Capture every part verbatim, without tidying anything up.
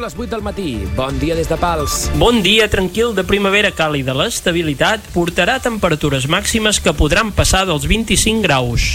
Són les vuit del matí. Bon dia des de Pals. Bon dia tranquil de primavera càlida. L'estabilitat portarà temperatures màximes que podran passar dels vint-i-cinc graus.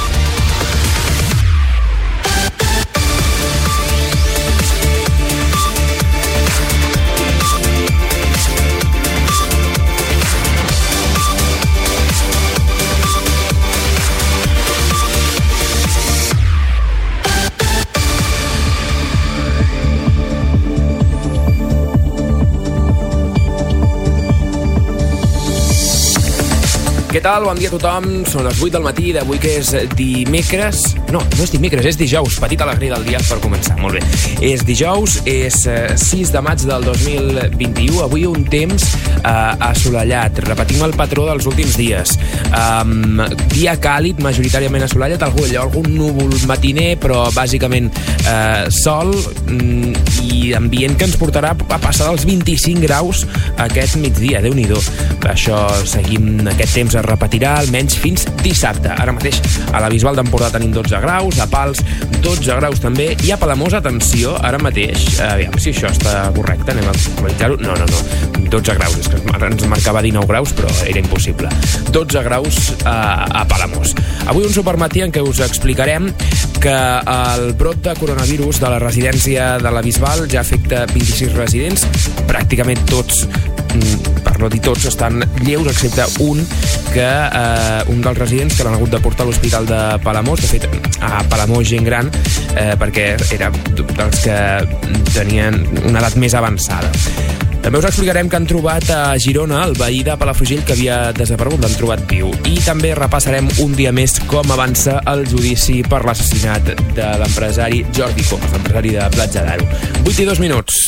Què tal? Bon dia a tothom. Són les vuit del matí d'avui, que és dimecres... No, no és dimecres, és dijous. Petita alegria del dia per començar. Molt bé. És dijous, és sis de maig del dos mil vint-i-u. Avui un temps eh, assolellat. Repetim el patró dels últims dies. Um, dia càlid, majoritàriament assolellat. Algú, allò, algun núvol matiner, però bàsicament eh, sol mm, i ambient que ens portarà a passar dels vint-i-cinc graus aquest migdia. Déu-n'hi-do. Això, seguim aquest temps es repetirà almenys fins dissabte. Ara mateix a la Bisbal d'Empordà tenim dotze graus, a Pals dotze graus també, i a Palamós, atenció, ara mateix, aviam si això està correcte, anem a comentar-ho. No, no, no, dotze graus, és que ens marcava dinou graus, però era impossible. dotze graus a, a Palamós. Avui un supermatí en què us explicarem que el brot de coronavirus de la residència de la Bisbal ja afecta vint-i-sis residents, pràcticament tots, per no dir tots, estan lleus, excepte un que eh, un dels residents que l'han hagut de portar a l'Hospital de Palamós, de fet a Palamós gent gran, eh, perquè era dels que tenien una edat més avançada. També us explicarem que han trobat a Girona el veí de Palafrugell que havia desaparegut, l'han trobat viu. I també repassarem un dia més com avança el judici per l'assassinat de l'empresari Jordi Comas, l'empresari de Platja d'Aro. vuit i dos minuts.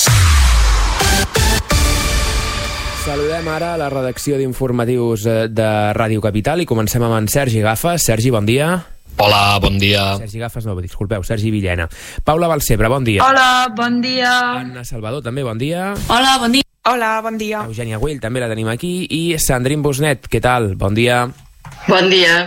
Saludem ara a la redacció d'informatius de Ràdio Capital i comencem amb en Sergi Gafas. Sergi, bon dia. Hola, bon dia. Sergi Gafas, no, disculpeu, Sergi Villena. Paula Balcebre, bon dia. Hola, bon dia. Anna Salvador, també, bon dia. Hola, bon dia. Hola, bon dia. Eugènia Güell, també la tenim aquí. I Sandrine Bosnet, què tal? Bon dia. Bon dia.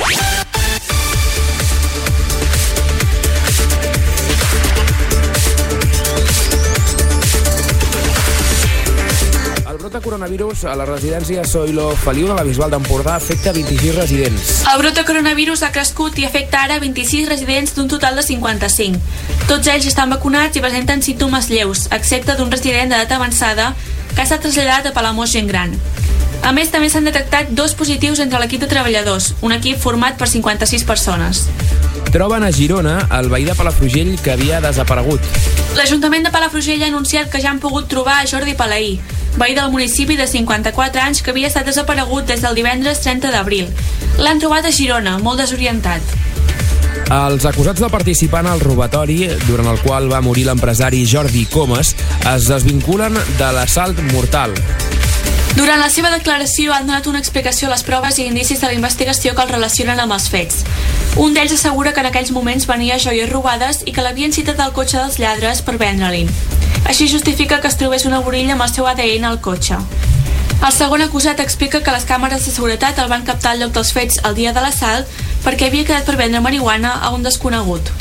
El brot de coronavirus a la residència Zoilo Feliu de la Bisbal d'Empordà afecta vint-i-sis residents. El brot de coronavirus ha crescut i afecta ara vint-i-sis residents d'un total de cinquanta-cinc. Tots ells estan vacunats i presenten símptomes lleus, excepte d'un resident d'edat avançada que ha estat traslladat a Palamós gent gran. A més, també s'han detectat dos positius entre l'equip de treballadors, un equip format per cinquanta-sis persones. Troben a Girona el veí de Palafrugell que havia desaparegut. L'Ajuntament de Palafrugell ha anunciat que ja han pogut trobar a Jordi Palaí, veí del municipi de cinquanta-quatre anys que havia estat desaparegut des del divendres trenta d'abril. L'han trobat a Girona, molt desorientat. Els acusats de participar en el robatori, durant el qual va morir l'empresari Jordi Comas, es desvinculen de l'assalt mortal. Durant la seva declaració han donat una explicació a les proves i indicis de la investigació que els relacionen amb els fets. Un d'ells assegura que en aquells moments venia joies robades i que l'havien citat al cotxe dels lladres per vendre-li. Així justifica que es trobés una borilla amb el seu A D N al cotxe. El segon acusat explica que les càmeres de seguretat el van captar al lloc dels fets el dia de l'assalt perquè havia quedat per vendre marihuana a un desconegut.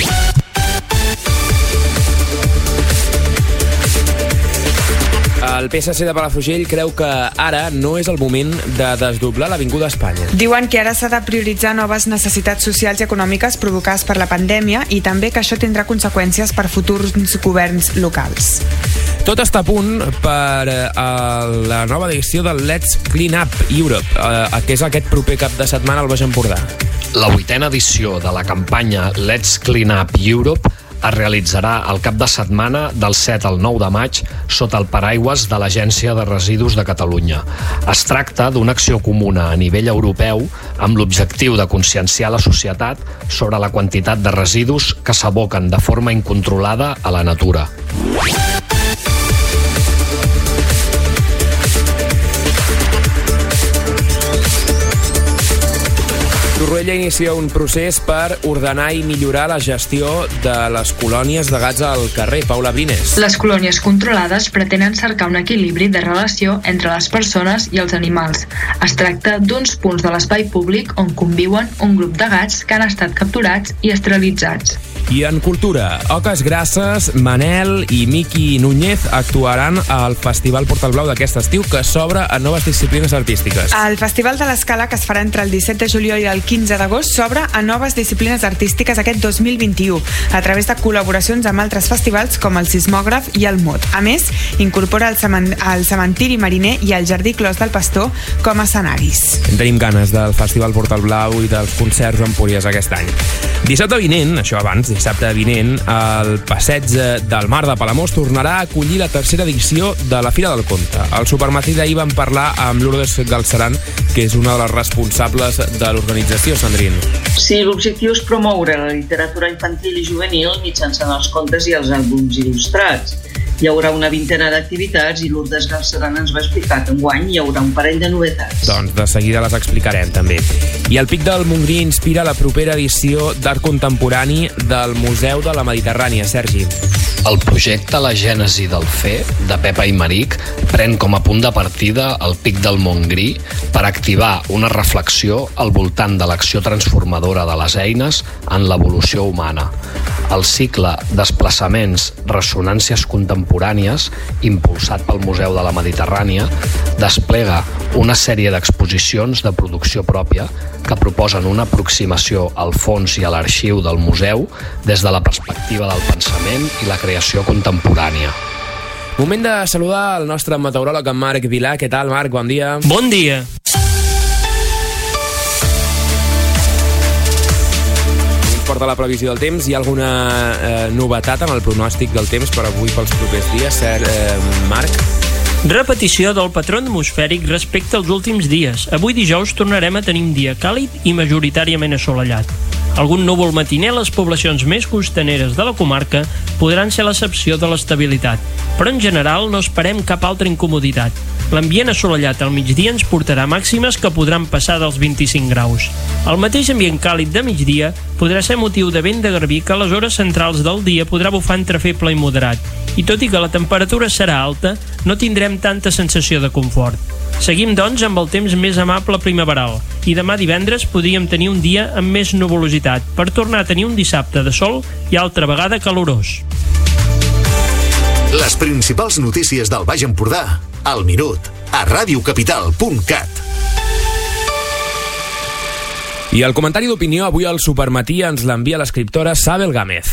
El P S C de Palafrugell creu que ara no és el moment de desdoblar l'Avinguda Espanya. Diuen que ara s'ha de prioritzar noves necessitats socials i econòmiques provocades per la pandèmia i també que això tindrà conseqüències per futurs governs locals. Tot està a punt per uh, la nova edició del Let's Clean Up Europe, uh, que és aquest proper cap de setmana al Baix Empordà. La vuitena edició de la campanya Let's Clean Up Europe es realitzarà el cap de setmana del set al nou de maig sota el paraigües de l'Agència de Residus de Catalunya. Es tracta d'una acció comuna a nivell europeu amb l'objectiu de conscienciar la societat sobre la quantitat de residus que s'aboquen de forma incontrolada a la natura. Torroella inicia un procés per ordenar i millorar la gestió de les colònies de gats al carrer. Paula Brines. Les colònies controlades pretenen cercar un equilibri de relació entre les persones i els animals. Es tracta d'uns punts de l'espai públic on conviuen un grup de gats que han estat capturats i esterilitzats. I en cultura, Oques Grasses, Manel i Miqui Núñez actuaran al Festival Portal Blau d'aquest estiu, que s'obre a noves disciplines artístiques. El Festival de l'Escala, que es farà entre el disset de juliol i el quinze d'agost, s'obre a noves disciplines artístiques aquest dos mil vint-i-u, a través de col·laboracions amb altres festivals com el Sismògraf i el Mot. A més, incorpora el, cemen el Cementiri Mariner i el Jardí Clos del Pastor com a escenaris. Tenim ganes del Festival Portal Blau i dels concerts a Empúries aquest any. Dissabte vinent, això abans, dissabte vinent, el Passeig del Mar de Palamós tornarà a acollir la tercera edició de la Fira del Conte. Al Supermatí d'ahir vam parlar amb Lourdes Galceran, que és una de les responsables de l'organització, Sandrine. Sí, l'objectiu és promoure la literatura infantil i juvenil mitjançant els contes i els àlbums il·lustrats. Hi haurà una vintena d'activitats i Lourdes Galceran ens va explicar que enguany hi haurà un parell de novetats. Doncs de seguida les explicarem també. I el Pic del Montgrí inspira la propera edició d'art contemporani del Museu de la Mediterrània. Sergi. El projecte La Gènesi del Fer, de Pepa i Maric, pren com a punt de partida el Pic del Montgrí per activar una reflexió al voltant de l'acció transformadora de les eines en l'evolució humana. El cicle Desplaçaments, Ressonàncies Contemporànies, impulsat pel Museu de la Mediterrània, desplega una sèrie d'exposicions de producció pròpia que proposen una aproximació al fons i a l'arxiu del museu des de la perspectiva del pensament i la creació contemporània. Moment de saludar el nostre meteoròleg, en Marc Vilà. Què tal, Marc? Bon dia. Bon dia. Porta la previsió del temps. Hi ha alguna eh, novetat en el pronòstic del temps per avui pels propers dies, cert, eh, Marc? Repetició del patró atmosfèric respecte als últims dies. Avui dijous tornarem a tenir un dia càlid i majoritàriament assolellat. Algun núvol matiner a les poblacions més costaneres de la comarca podran ser l'excepció de l'estabilitat, però en general no esperem cap altra incomoditat. L'ambient assolellat al migdia ens portarà màximes que podran passar dels vint-i-cinc graus. El mateix ambient càlid de migdia podrà ser motiu de vent de garbí que a les hores centrals del dia podrà bufar entre feble i moderat, i tot i que la temperatura serà alta, no tindrem tanta sensació de confort. Seguim, doncs, amb el temps més amable primaveral, i demà divendres podríem tenir un dia amb més nuvolositat, per tornar a tenir un dissabte de sol i altra vegada calorós. Les principals notícies del Baix Empordà, al minut, a radiocapital punt cat. I el comentari d'opinió avui al Supermatí ens l'envia l'escriptora Sabel Gámez.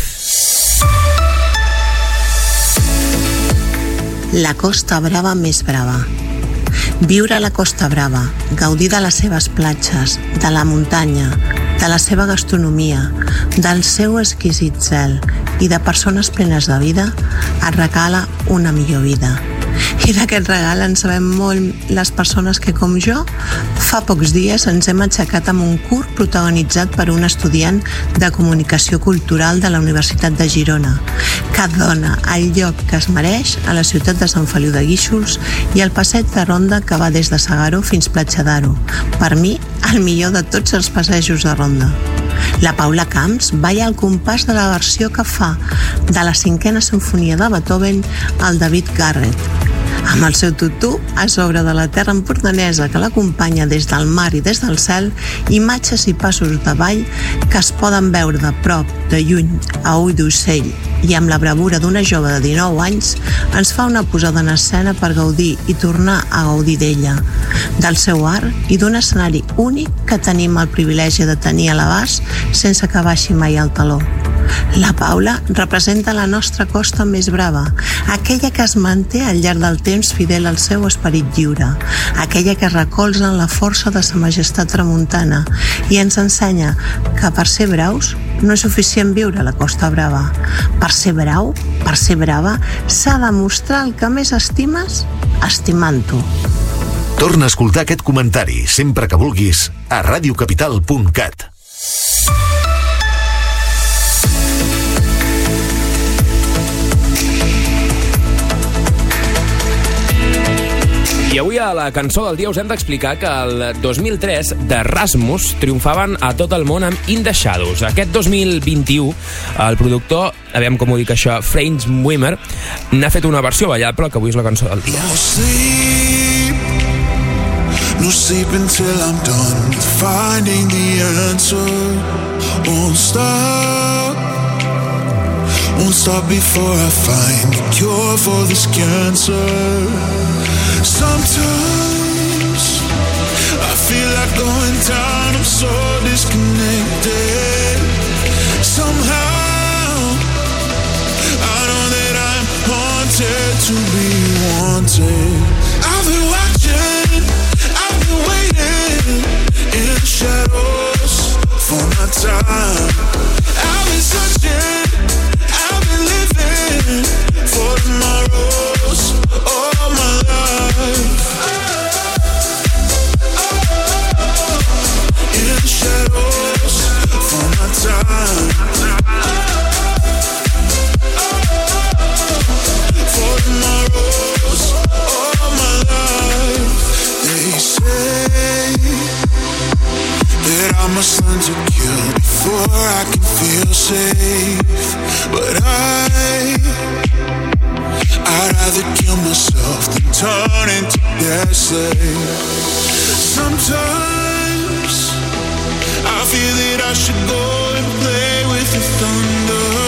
La Costa Brava més brava. Viure a la Costa Brava, gaudir de les seves platges, de la muntanya, de la seva gastronomia, del seu exquisit zel i de persones plenes de vida, et regala una millor vida. I d'aquest regal en sabem molt les persones que, com jo, fa pocs dies ens hem aixecat amb un curt protagonitzat per un estudiant de Comunicació Cultural de la Universitat de Girona, que dona el lloc que es mereix a la ciutat de Sant Feliu de Guíxols i el passeig de ronda que va des de Segaró fins Platja d'Aro. Per mi, el millor de tots els passejos de ronda. La Paula Camps balla al compàs de la versió que fa de la cinquena sinfonia de Beethoven al David Garrett, amb el seu tutú a sobre de la terra empordanesa que l'acompanya des del mar i des del cel, imatges i passos de ball que es poden veure de prop, de lluny, a ull d'ocell, i amb la bravura d'una jove de dinou anys ens fa una posada en escena per gaudir i tornar a gaudir d'ella, del seu art i d'un escenari únic que tenim el privilegi de tenir a l'abast sense que baixi mai el taló. La Paula representa la nostra costa més brava, aquella que es manté al llarg del temps fidel al seu esperit lliure, aquella que recolza en la força de sa majestat tramuntana i ens ensenya que per ser braus no és suficient viure a la Costa Brava. Per ser brau, per ser brava, s'ha de mostrar el que més estimes estimant-ho. Torna a escoltar aquest comentari sempre que vulguis a radiocapital punt cat. I avui a la cançó del dia us hem d'explicar que el dos mil tres de Rasmus triomfaven a tot el món amb In the Shadows. Aquest dos mil vint-i-u el productor, aviam com ho dic això, Franz Wimmer, n'ha fet una versió ballable que avui és la cançó del dia. No sleep, no sleep until I'm done with finding the answer. Won't stop won't stop before I find the cure for this cancer. Sometimes I feel like going down, I'm so disconnected. Somehow I know that I'm haunted to be wanted. I've been watching, I've been waiting in the shadows for my time. I've been searching, I've been living for tomorrows all my life. In the shadows for my time. For tomorrows all my life. They say that I must learn to kill before I can feel safe. But I, I'd rather kill myself than turn into their slave. Sometimes I feel that I should go and play with the thunder.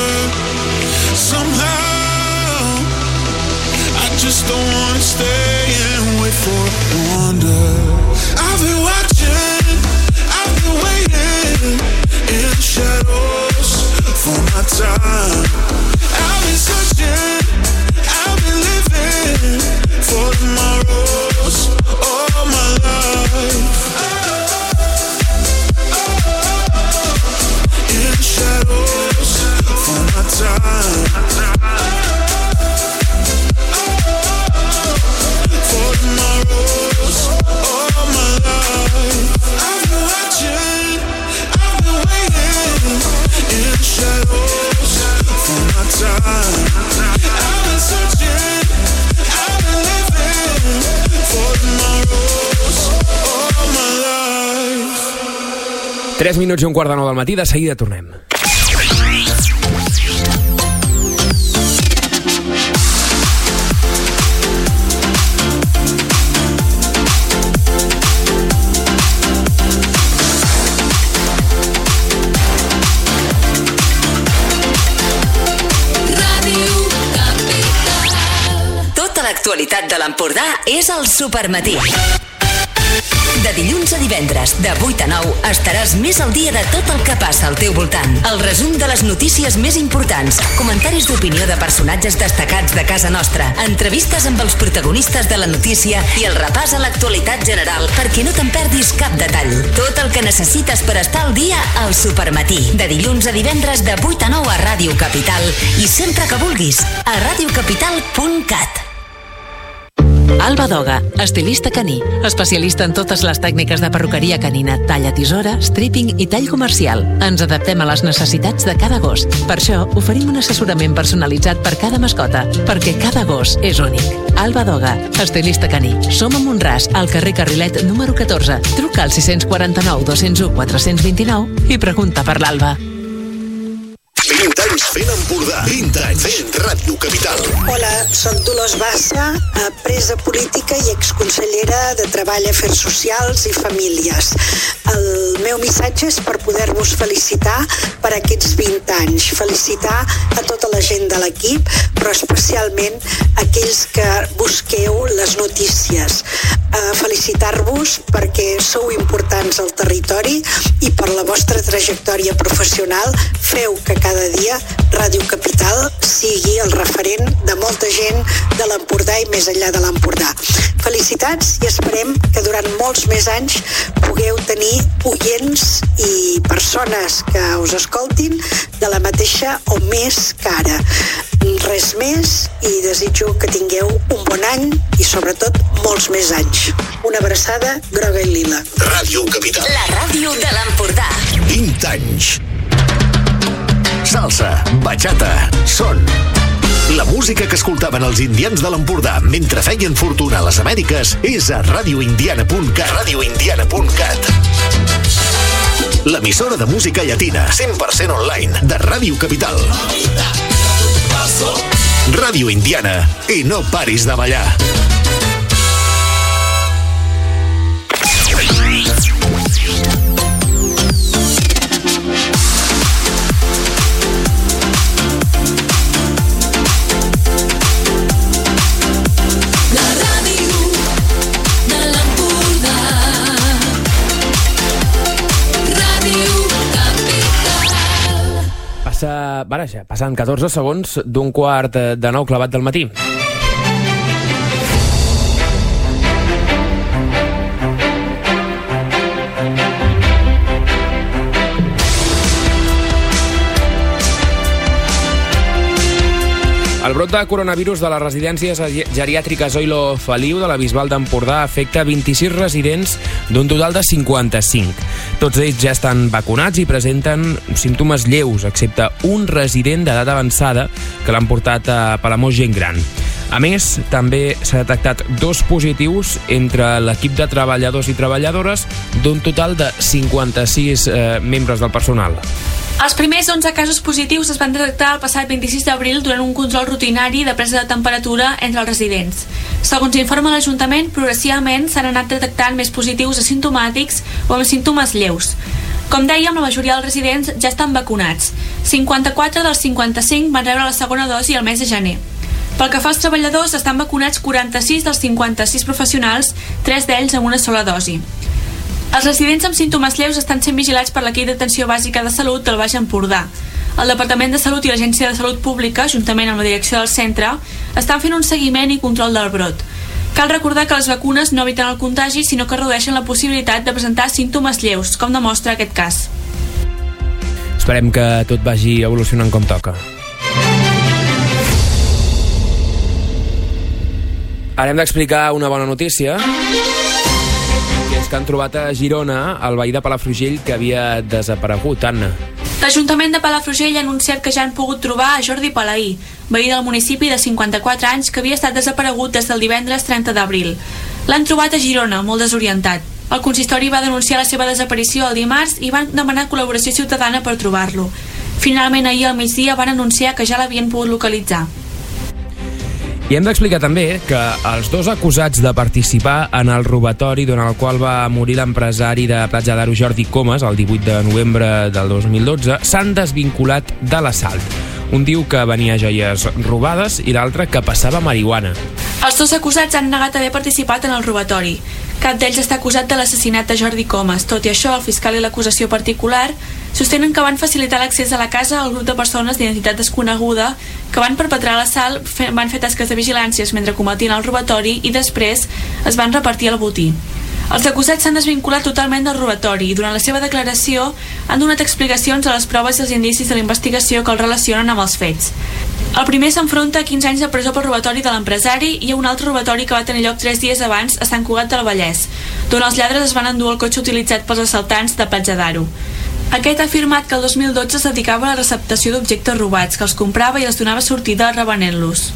Somehow I just don't wanna stay and wait for a wonder. I've been watching, I've been waiting in the shadows for my time. I've been searching, I've been living for tomorrows all my life. In the shadows for my time. For tomorrows all my life. I've been watching, I've been waiting in the shadows for my time. I've been searching, I've been living for tomorrows all my life. tres minuts i un quart de nou del matí, de seguida tornem. L'actualitat de l'Empordà és al Supermatí. De dilluns a divendres, de vuit a nou, estaràs més al dia de tot el que passa al teu voltant. El resum de les notícies més importants, comentaris d'opinió de personatges destacats de casa nostra, entrevistes amb els protagonistes de la notícia i el repàs a l'actualitat general perquè no te'n perdis cap detall. Tot el que necessites per estar al dia al Supermatí. De dilluns a divendres, de vuit a nou a Ràdio Capital i sempre que vulguis, a radiocapital punt cat. Alba Doga, estilista caní, especialista en totes les tècniques de perruqueria canina, talla tisora, stripping i tall comercial. Ens adaptem a les necessitats de cada gos. Per això, oferim un assessorament personalitzat per cada mascota, perquè cada gos és únic. Alba Doga, estilista caní. Som a Montràs, al carrer Carrilet número catorze. Truca al sis quatre nou, dos zero un, quatre dos nou i pregunta per l'Alba. vint anys fent Empordà. vint anys fent Ràdio Capital. Hola, soc Dolors Bassa, presa política i exconsellera de Treball, Afers Socials i Famílies. El meu missatge és per poder-vos felicitar per aquests vint anys. Felicitar a tota la gent de l'equip, però especialment aquells que busqueu les notícies. Felicitar-vos perquè sou importants al territori i per la vostra trajectòria professional feu que cada dia Ràdio Capital sigui el referent de molta gent de l'Empordà i més enllà de l'Empordà. Felicitats i esperem que durant molts més anys pugueu tenir oients i persones que us escoltin de la mateixa o més que ara. Res més i desitjo que tingueu un bon any i sobretot molts més anys. Una abraçada groga i lila. Ràdio Capital. La ràdio de l'Empordà. vint anys. Salsa, bachata, son. La música que escoltaven els indians de l'Empordà mentre feien fortuna a les Amèriques és a radioindiana punt cat. radioindiana punt cat. L'emissora de música llatina, cent per cent online, de Ràdio Capital. Ràdio Indiana, i no paris de ballar. Passa, baraja, passen catorze segons d'un quart de nou clavat del matí. El brot de coronavirus de les residències geriàtriques Oilo Feliu de la Bisbal d'Empordà afecta vint-i-sis residents d'un total de cinquanta-cinc. Tots ells ja estan vacunats i presenten símptomes lleus, excepte un resident d'edat avançada que l'han portat a Palamós gent gran. A més, també s'ha detectat dos positius entre l'equip de treballadors i treballadores d'un total de cinquanta-sis eh, membres del personal. Els primers onze casos positius es van detectar el passat vint-i-sis d'abril durant un control rutinari de presa de temperatura entre els residents. Segons informa l'Ajuntament, progressivament s'han anat detectant més positius asimptomàtics o amb símptomes lleus. Com dèiem, la majoria dels residents ja estan vacunats. cinquanta-quatre dels cinquanta-cinc van rebre la segona dosi al mes de gener. Pel que fa als treballadors, estan vacunats quaranta-sis dels cinquanta-sis professionals, tres d'ells amb una sola dosi. Els residents amb símptomes lleus estan sent vigilats per l'equip d'atenció bàsica de salut del Baix Empordà. El Departament de Salut i l'Agència de Salut Pública, juntament amb la direcció del centre, estan fent un seguiment i control del brot. Cal recordar que les vacunes no eviten el contagi, sinó que redueixen la possibilitat de presentar símptomes lleus, com demostra aquest cas. Esperem que tot vagi evolucionant com toca. Ara hem d'explicar una bona notícia, que és que han trobat a Girona el veí de Palafrugell que havia desaparegut. Anna. L'Ajuntament de Palafrugell ha anunciat que ja han pogut trobar a Jordi Palaí, veí del municipi de cinquanta-quatre anys que havia estat desaparegut des del divendres trenta d'abril. L'han trobat a Girona, molt desorientat. El consistori va denunciar la seva desaparició el dimarts i van demanar col·laboració ciutadana per trobar-lo. Finalment, ahir al migdia van anunciar que ja l'havien pogut localitzar. I hem d'explicar també que els dos acusats de participar en el robatori durant el qual va morir l'empresari de Platja d'Aro Jordi Comas el divuit de novembre del dos mil dotze s'han desvinculat de l'assalt. Un diu que venia joies robades i l'altre que passava marihuana. Els dos acusats han negat haver participat en el robatori. Cap d'ells està acusat de l'assassinat de Jordi Comas. Tot i això, el fiscal i l'acusació particular sostenen que van facilitar l'accés a la casa al grup de persones d'identitat desconeguda que van perpetrar l'assalt, van fer tasques de vigilàncies mentre cometien el robatori i després es van repartir el botí. Els acusats s'han desvinculat totalment del robatori i durant la seva declaració han donat explicacions a les proves i els indicis de la investigació que el relacionen amb els fets. El primer s'enfronta a quinze anys de presó pel robatori de l'empresari i a un altre robatori que va tenir lloc tres dies abans a Sant Cugat del Vallès, d'on els lladres es van endur el cotxe utilitzat pels assaltants de Platja d'Aro. Aquest ha afirmat que el dos mil dotze es dedicava a la receptació d'objectes robats, que els comprava i els donava sortida revenent-los.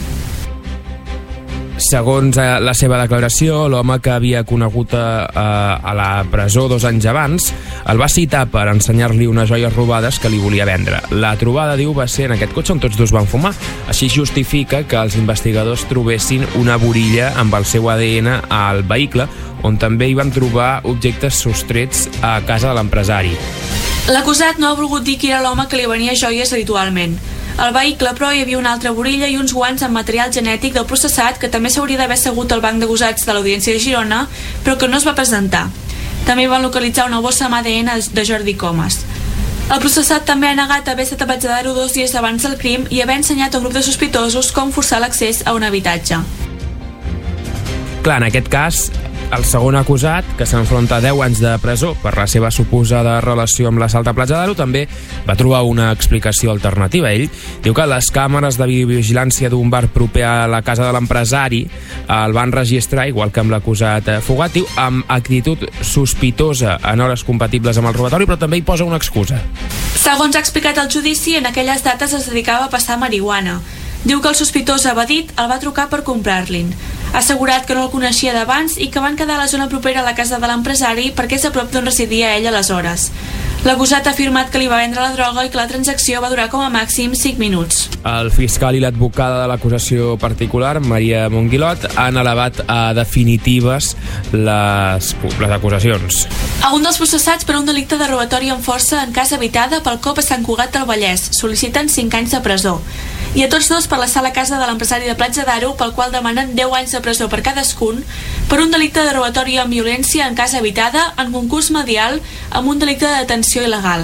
Segons la seva declaració, l'home que havia conegut a, a, a la presó dos anys abans el va citar per ensenyar-li unes joies robades que li volia vendre. La trobada, diu, va ser en aquest cotxe on tots dos van fumar. Així justifica que els investigadors trobessin una borilla amb el seu A D N al vehicle, on també hi van trobar objectes sostrets a casa de l'empresari. L'acusat no ha volgut dir qui era l'home que li venia joies habitualment. Al vehicle, però, hi havia una altra borilla i uns guants amb material genètic del processat que també s'hauria d'haver assegut al banc d'acusats de l'Audiència de Girona, però que no es va presentar. També van localitzar una bossa amb A D N de Jordi Comas. El processat també ha negat haver estat a Platja d'Aro dos dies abans del crim i haver ensenyat a un grup de sospitosos com forçar l'accés a un habitatge. Clar, en aquest cas, el segon acusat, que s'enfronta a deu anys de presó per la seva suposada relació amb l'assalt a Platja d'Aro, també va trobar una explicació alternativa. Ell diu que les càmeres de videovigilància d'un bar proper a la casa de l'empresari el van registrar, igual que amb l'acusat fugatiu, amb actitud sospitosa en hores compatibles amb el robatori, però també hi posa una excusa. Segons ha explicat el judici, en aquelles dates es dedicava a passar marihuana. Diu que el sospitós evadit el va trucar per comprar-li'n. Ha assegurat que no el coneixia d'abans i que van quedar a la zona propera a la casa de l'empresari perquè és a prop d'on residia ell aleshores. L'acusat ha afirmat que li va vendre la droga i que la transacció va durar com a màxim cinc minuts. El fiscal i l'advocada de l'acusació particular, Maria Monguilot, han elevat a definitives les, les acusacions. A un dels processats per un delicte de robatori amb força en casa habitada pel cop a Sant Cugat del Vallès sol·liciten cinc anys de presó. I a tots dos per la sala casa de l'empresari de Platja d'Aro, pel qual demanen deu anys de presó per cadascun, per un delicte de robatori amb violència en casa habitada, en concurs medial, amb un delicte de detenció il·legal.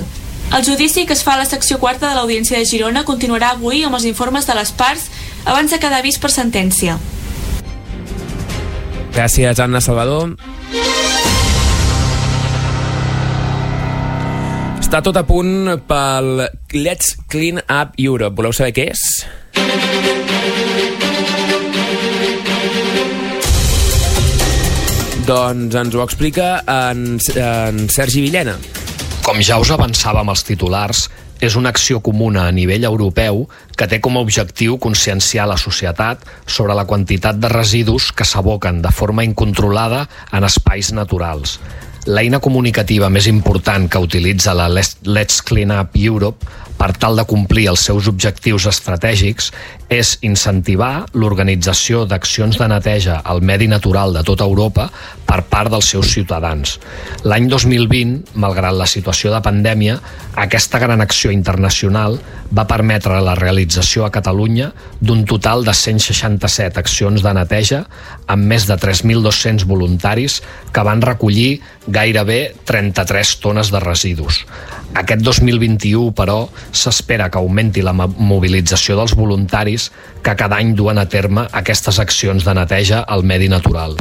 El judici que es fa a la secció quarta de l'Audiència de Girona continuarà avui amb els informes de les parts abans de quedar vist per sentència. Gràcies, Anna Salvador. Està tot a punt pel Let's Clean Up Europe. Voleu saber què és? Doncs ens ho explica en, en Sergi Villena. Com ja us avançàvem els titulars, és una acció comuna a nivell europeu que té com a objectiu conscienciar la societat sobre la quantitat de residus que s'aboquen de forma incontrolada en espais naturals. L'eina comunicativa més important que utilitza la Let's Clean Up Europe per tal de complir els seus objectius estratègics és incentivar l'organització d'accions de neteja al medi natural de tota Europa per part dels seus ciutadans. L'any dos mil vint, malgrat la situació de pandèmia, aquesta gran acció internacional va permetre la realització a Catalunya d'un total de cent seixanta-set accions de neteja amb més de tres mil dos-cents voluntaris que van recollir gairebé trenta-tres tones de residus. Aquest dos mil vint-i-u, però, s'espera que augmenti la mobilització dels voluntaris que cada any duen a terme aquestes accions de neteja al medi natural.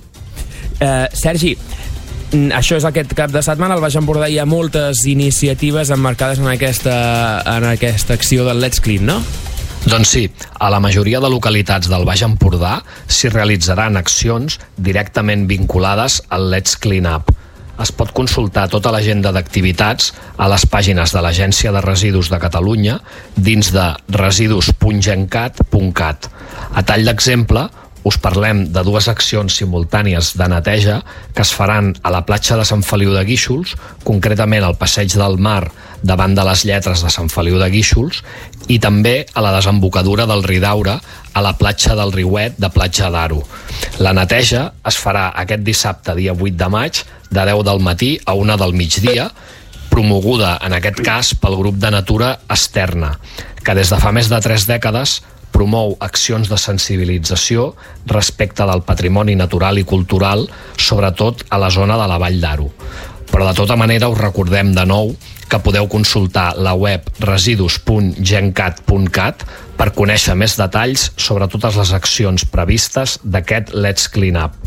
Uh, Sergi, això és aquest cap de setmana. Al Baix Empordà hi ha moltes iniciatives emmarcades en aquesta, en aquesta acció del Let's Clean, no? Doncs sí, a la majoria de localitats del Baix Empordà s'hi realitzaran accions directament vinculades al Let's Clean Up. Es pot consultar tota l'agenda d'activitats a les pàgines de l'Agència de Residus de Catalunya dins de residus punt gencat punt cat. A tall d'exemple, us parlem de dues accions simultànies de neteja que es faran a la platja de Sant Feliu de Guíxols, concretament al Passeig del Mar davant de les lletres de Sant Feliu de Guíxols, i també a la desembocadura del Ridaura a la platja del Riuet de Platja d'Aro. La neteja es farà aquest dissabte, dia vuit de maig, de deu del matí a una del migdia, promoguda en aquest cas pel grup de Natura Externa, que des de fa més de tres dècades promou accions de sensibilització respecte del patrimoni natural i cultural, sobretot a la zona de la Vall d'Aro. Però de tota manera us recordem de nou que podeu consultar la web residus punt gencat punt cat per conèixer més detalls sobre totes les accions previstes d'aquest Let's Clean Up.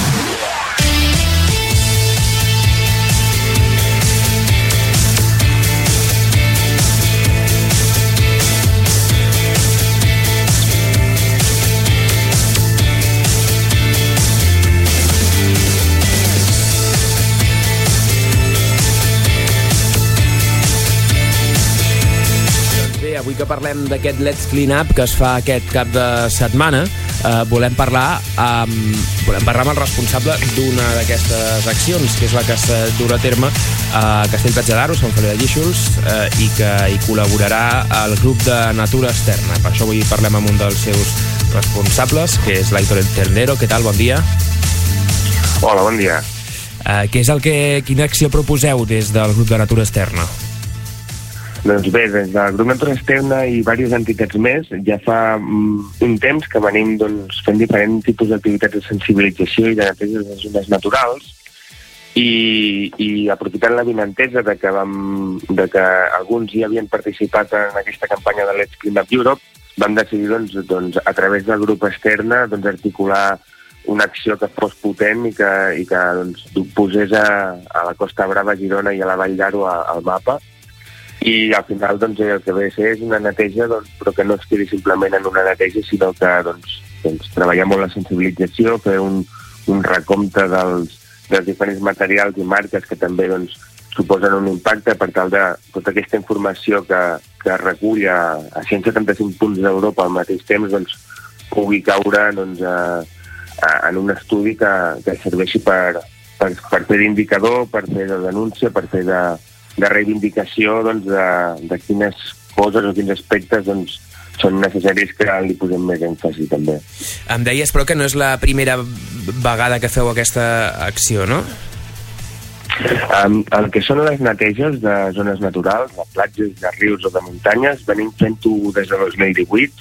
Avui que parlem d'aquest Let's Clean Up que es fa aquest cap de setmana, eh, volem parlar amb, volem parlar amb el responsable d'una d'aquestes accions, que és la que es durà a terme a Castellplatja d'Aro, Sant Feliu de Guíxols, eh, i que hi col·laborarà el grup de Natura Externa. Per això avui parlem amb un dels seus responsables, que és l'Aitor Ternero. Què tal? Bon dia. Hola, bon dia. Eh, què és el que, quina acció proposeu des del grup de Natura Externa? Doncs bé, des del grup Natura Externa i diverses entitats més, ja fa mm, un temps que venim doncs, fent diferents tipus d'activitats de sensibilització i de neteja de zones naturals, i, i aprofitant la vinentesa de que, vam, de que alguns ja havien participat en aquesta campanya de Let's Clean Up Europe, vam decidir doncs, doncs, a través del grup Externa doncs, articular una acció que fos potent i que, i que doncs, posés a, a la Costa Brava, a Girona i a la Vall d'Aro al mapa. I al final doncs, el que ve a ser és una neteja, doncs, però que no es quedi simplement en una neteja, sinó que doncs, doncs, treballar molt la sensibilització, fer un, un recompte dels, dels diferents materials i marques que també doncs, suposen un impacte per tal de tota aquesta informació que, que recull a, a cent setanta-cinc punts d'Europa al mateix temps doncs, pugui caure doncs, a, a, en un estudi que, que serveixi per, per, per fer d'indicador, per fer de denúncia, per fer de de reivindicació doncs, de, de quines coses o quins aspectes doncs, són necessaris que li posem més èmfasi també. Em deies però que no és la primera vegada que feu aquesta acció, no? Um, el que són les neteges de zones naturals, de platges, de rius o de muntanyes, venim fent-ho des de dos mil divuit.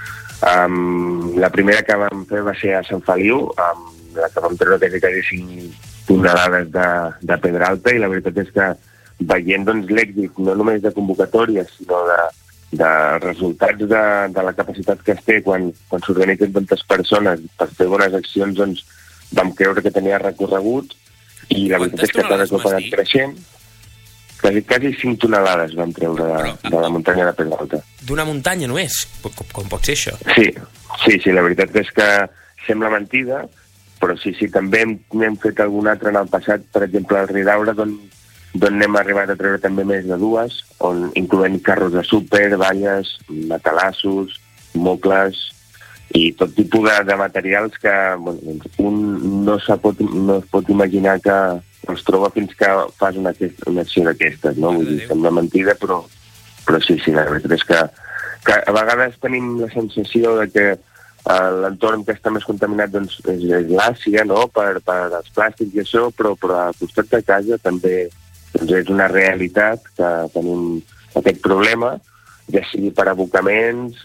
Um, la primera que vam fer va ser a Sant Feliu, um, la que vam treure quasi quasi cinc tonelades de, de pedra alta, i la veritat és que veient doncs, l'èxit no només de convocatòries, sinó de, de resultats de, de la capacitat que es té quan, quan s'organitzen tantes persones per fer bones accions, doncs vam creure que tenia recorregut i la veritat és que cada cop ha anat creixent. Quasi, quasi cinc tonelades vam treure de, Però, de la muntanya de Pedralta. D'una muntanya només? Com, com pot ser això? Sí, sí, sí, la veritat és que sembla mentida, però sí, sí, també hem, hem fet algun altre en el passat, per exemple, al Ridaura, d'on n'hem arribat a treure també més de dues, on incloent carros de súper, valles, matalassos, mocles i tot tipus de, de materials que bueno, un no, pot, no es pot imaginar que els troba fins que fas una, una acció d'aquestes, no? Vull dir, sembla mentida, però, però sí, sí, la veritat és que, que a vegades tenim la sensació de que eh, l'entorn que està més contaminat doncs, és, és l'Àsia, no?, per, per els plàstics i això, però, però al costat de casa també doncs, és una realitat que tenim aquest problema, ja sigui per abocaments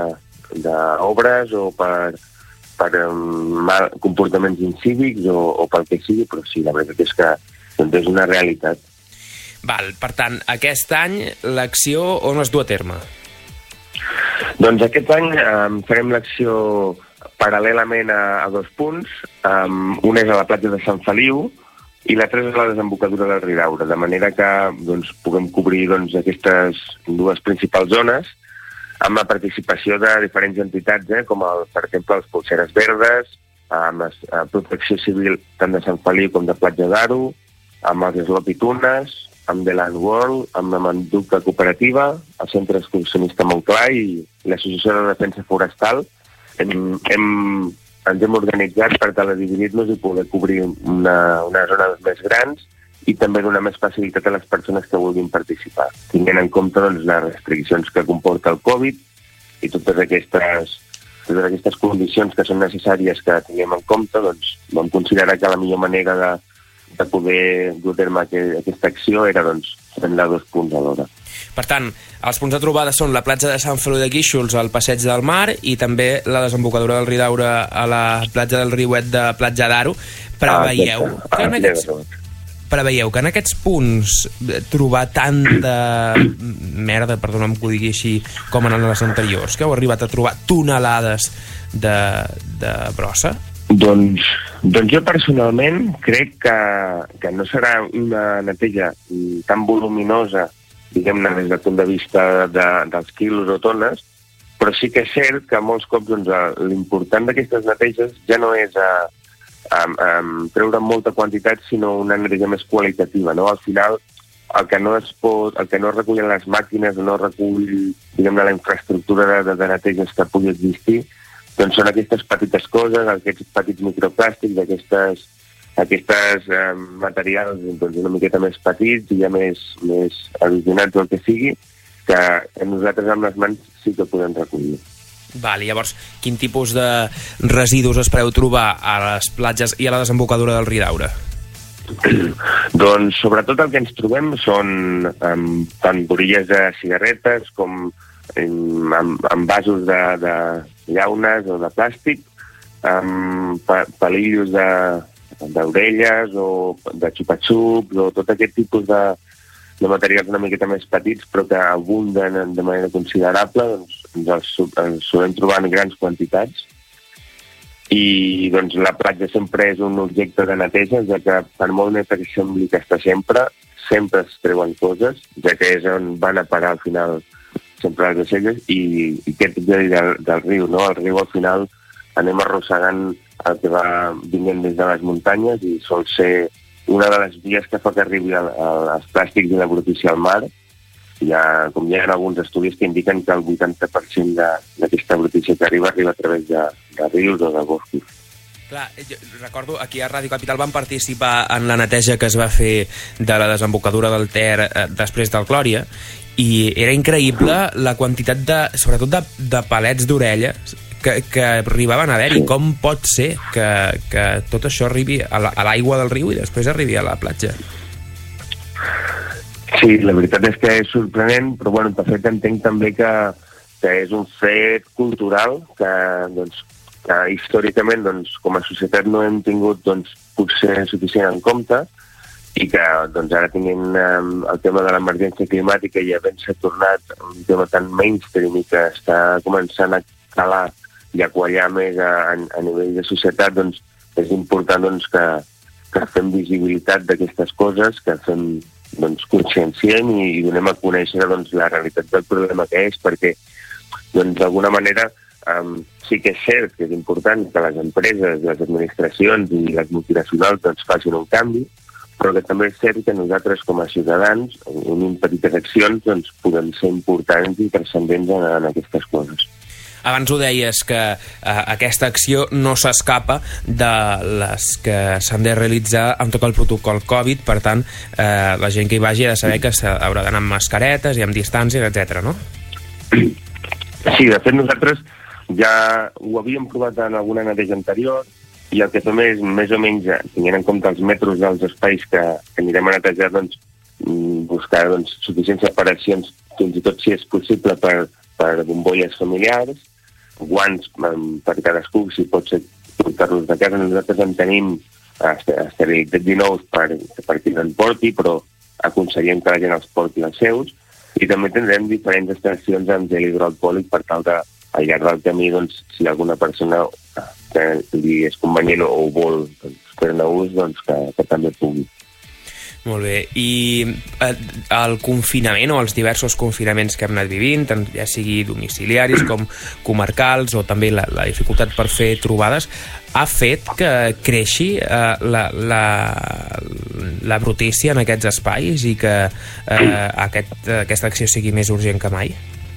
d'obres o per per um, mal, comportaments incívics o, o pel que sigui, però sí, la veritat és que doncs, és una realitat. Val, per tant, aquest any l'acció on es du a terme? Doncs aquest any um, farem l'acció paral·lelament a, a dos punts. Um, un és a la platja de Sant Feliu i l'altre és a la desembocadura del Ridaura, de manera que doncs, puguem cobrir doncs, aquestes dues principals zones amb la participació de diferents entitats, eh, com el, per exemple els Polseres Verdes, amb la Protecció Civil tant de Sant Feliu com de Platja d'Aro, amb els Slopitunes, amb The Land World, amb la Manduca Cooperativa, el Centre Excursionista Montclar i l'Associació de Defensa Forestal. Hem, hem, ens hem organitzat per tal de dividir-nos i poder cobrir una, una zona més grans i també donar més facilitat a les persones que vulguin participar, tenint en compte doncs, les restriccions que comporta el Covid i totes aquestes, totes aquestes condicions que són necessàries que tinguem en compte, doncs, vam considerar que la millor manera de, de poder dur a terme aquest, aquesta acció era doncs, prendre dos punts alhora. Per tant, els punts de trobada són la platja de Sant Feliu de Guíxols al Passeig del Mar i també la desembocadura del Ridaura a la platja del Riuet de Platja d'Aro. Preveieu ah, que en aquests... preveieu que en aquests punts trobar tanta merda, perdona'm que ho digui així, com en les anteriors, que heu arribat a trobar tonelades de, de brossa? Doncs, doncs jo personalment crec que, que no serà una neteja tan voluminosa, diguem-ne, des del punt de vista de, dels quilos o tones, però sí que és cert que molts cops doncs, l'important d'aquestes neteges ja no és a Um, um, treure molta quantitat, sinó una neteja més qualitativa, no? Al final, el que no es pot, el que no es recullen les màquines, no recull, diguem-ne, la infraestructura de, de neteges que pugui existir, doncs són aquestes petites coses, aquests petits microplàstics, aquestes, aquestes um, materials doncs, una miqueta més petits i ja més, més erosionats o el que sigui, que nosaltres amb les mans sí que podem recollir. Val, i llavors, quin tipus de residus espereu trobar a les platges i a la desembocadura del Ridaura? Doncs sobretot el que ens trobem són um, tant borilles de cigarretes com um, amb, amb vasos de, de llaunes o de plàstic, um, pa, palillos d'orelles o de xupa-xups o tot aquest tipus de, de materials una miqueta més petits però que abunden de manera considerable, doncs ens els, els solem trobar en grans quantitats i doncs la platja sempre és un objecte de neteja, ja que per molt neta que sembli que està sempre, sempre es treuen coses, ja que és on van a parar al final sempre les deixalles i, i aquest del, del riu, no? Al riu al final anem arrossegant el que va vinguent des de les muntanyes i sol ser una de les vies que fa que arribi els plàstics i la brutícia al mar. Hi ha, com hi ha alguns estudis que indiquen que el vuitanta per cent d'aquesta brutícia que arriba arriba a través de, de rius o de boscos. Clar, jo recordo, aquí a Ràdio Capital vam participar en la neteja que es va fer de la desembocadura del Ter eh, després del Clòria i era increïble la quantitat de, sobretot de, de palets d'orelles que, que arribaven a haver-hi. Com pot ser que, que tot això arribi a l'aigua del riu i després arribi a la platja? Sí, la veritat és que és sorprenent, però bueno, de fet entenc també que, que és un fet cultural que, doncs, que històricament doncs, com a societat no hem tingut doncs, potser suficient en compte i que doncs, ara tenint um, el tema de l'emergència climàtica i havent-se tornat un tema tan mainstream i que està començant a calar i a quallar més a, a nivell de societat, doncs és important doncs, que, que fem visibilitat d'aquestes coses, que fem doncs, conscienciem i, i donem a conèixer doncs, la realitat del problema que és, perquè doncs, d'alguna manera um, sí que és cert que és important que les empreses, les administracions i les multinacionals doncs, facin un canvi, però que també és cert que nosaltres com a ciutadans, en petites accions, doncs, podem ser importants i transcendents en, en aquestes coses. Abans ho deies, que eh, aquesta acció no s'escapa de les que s'han de realitzar amb tot el protocol Covid, per tant, eh, la gent que hi vagi ha de saber que s'haurà d'anar amb mascaretes i amb distàncies, etcètera, no? Sí, de fet nosaltres ja ho havíem provat en alguna neteja anterior i el que fem és, més o menys, tenint en compte els metres dels espais que, que anirem a netejar, doncs, buscar doncs, suficients separacions, fins i tot si és possible per, per bombolles familiars, guants per cadascú, si pot ser portar-los de casa. Nosaltres en tenim esterilitzats i nous per, per qui no en porti, però aconsellem que la gent els porti els seus, i també tindrem diferents estacions amb gel hidroalcohòlic per tal de, al llarg del camí, doncs, si alguna persona que li és convenient o vol doncs, fer-ne ús, doncs que, que també pugui. Molt bé. I eh, el confinament o els diversos confinaments que hem anat vivint, tant ja sigui domiciliaris com comarcals, o també la, la dificultat per fer trobades, ha fet que creixi eh, la, la, la brutícia en aquests espais i que eh, aquest, aquesta acció sigui més urgent que mai?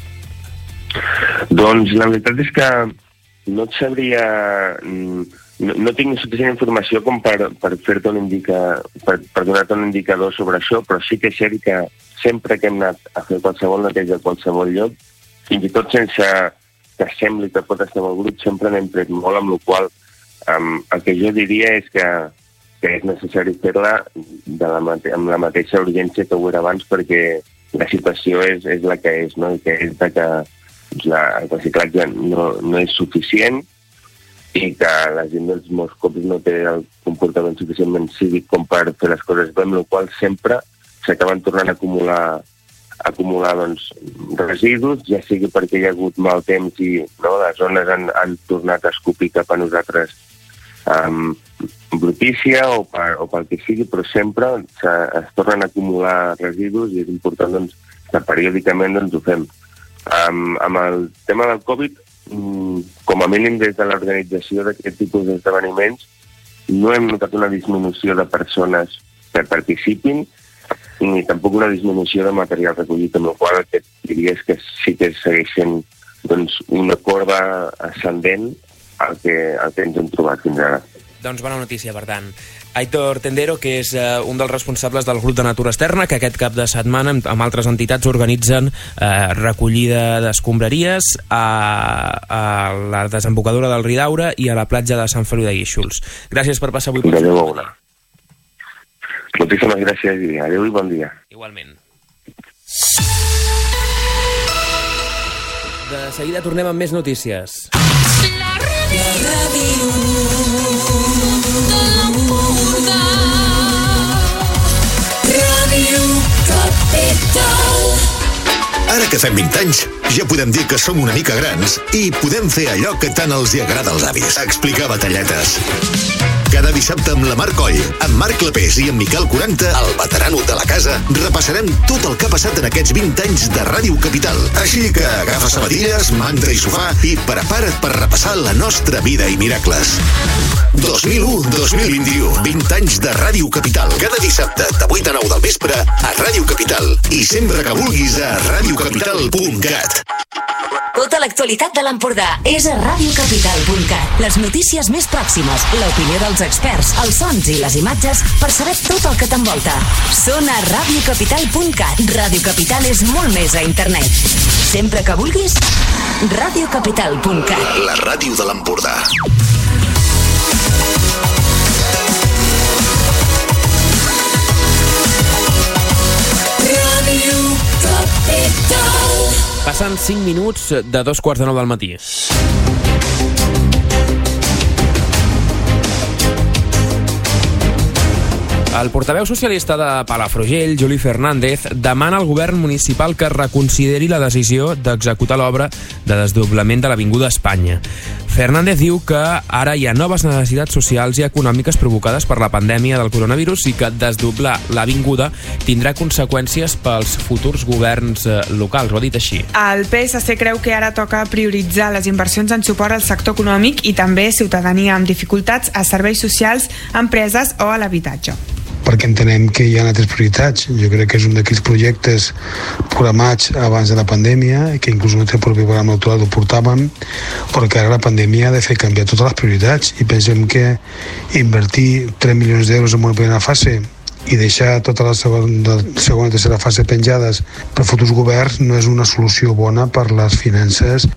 Doncs la veritat és que no et sabria... No, no tinc suficient informació com per, per fer-te un indica, per, per donar-te un indicador sobre això, però sí que és cert que sempre que hem anat a fer qualsevol neteja a qualsevol lloc, fins i tot sense que sembli que pot estar molt brut, sempre n'hem pres molt, amb la qual um, el que jo diria és que, que és necessari fer-la de la mate- amb la mateixa urgència que ho era abans, perquè la situació és, és la que és, no? I que és de que la, el reciclatge no, no és suficient, i que la gent dels molts cops no té el comportament suficientment cívic com per fer les coses bé, amb la qual sempre s'acaben tornant a acumular, a acumular doncs, residus, ja sigui perquè hi ha hagut mal temps i no, les zones han, han tornat a escopir cap a nosaltres um, brutícia o, per, o pel que sigui, però sempre es tornen a acumular residus i és important doncs, que periòdicament doncs, ho fem. Um, amb el tema del Covid, com a mínim des de l'organització d'aquest tipus d'esdeveniments no hem notat una disminució de persones que participin ni tampoc una disminució de material recollit, amb la qual el que diria és que sí que segueix sent doncs, una corba ascendent al que, al que ens hem trobat fins ara. Doncs bona notícia, per tant. Aitor Tendero, que és eh, un dels responsables del grup de Natura Externa, que aquest cap de setmana amb, amb altres entitats organitzen eh, recollida d'escombraries a, a la desembocadura del Ridaura i a la platja de Sant Feliu de Guíxols. Gràcies per passar avui per Adéu. Moltíssimes gràcies i adéu i bon dia. Igualment. De seguida tornem amb més notícies. La ràdio de l'Empordà. Ràdio Capital. Ara que fem vint anys, ja podem dir que som una mica grans i podem fer allò que tant els hi agrada als avis, explicar batalletes. Cada dissabte amb la Mar Coll, amb Marc Clapés i amb Miquel quaranta, el veterano de la casa, repassarem tot el que ha passat en aquests vint anys de Ràdio Capital. Així que agafa sabatilles, manta i sofà i prepara't per repassar la nostra vida i miracles. dos mil u dos mil vint-i-u, vint anys de Ràdio Capital. Cada dissabte de vuit a nou del vespre a Ràdio Capital. I sempre que vulguis a ràdio capital punt cat. Tota l'actualitat de l'Empordà és a ràdio capital punt cat. Les notícies més pròximes, l'opinió dels experts, els sons i les imatges per saber tot el que t'envolta. Són a ràdio capital punt cat. Ràdio Capital és molt més a internet. Sempre que vulguis, ràdio capital punt cat. La ràdio de l'Empordà. Ràdio Capital. Passen cinc minuts de dos quarts de nou del matí. El portaveu socialista de Palafrugell, Juli Fernández, demana al govern municipal que reconsideri la decisió d'executar l'obra de desdoblament de l'Avinguda Espanya. Fernández diu que ara hi ha noves necessitats socials i econòmiques provocades per la pandèmia del coronavirus i que desdoblar l'avinguda tindrà conseqüències pels futurs governs locals. Ho ha dit així. El P S C creu que ara toca prioritzar les inversions en suport al sector econòmic i també ciutadania amb dificultats a serveis socials, empreses o a l'habitatge. Perquè entenem que hi ha altres prioritats. Jo crec que és un d'aquells projectes programats abans de la pandèmia, que inclús en el propi programa electoral ho portàvem, però que ara la pandèmia ha de fer canviar totes les prioritats i pensem que invertir tres milions d'euros en una primera fase i deixar tota la segona, segona i tercera fase penjades per futurs governs no és una solució bona per les finances.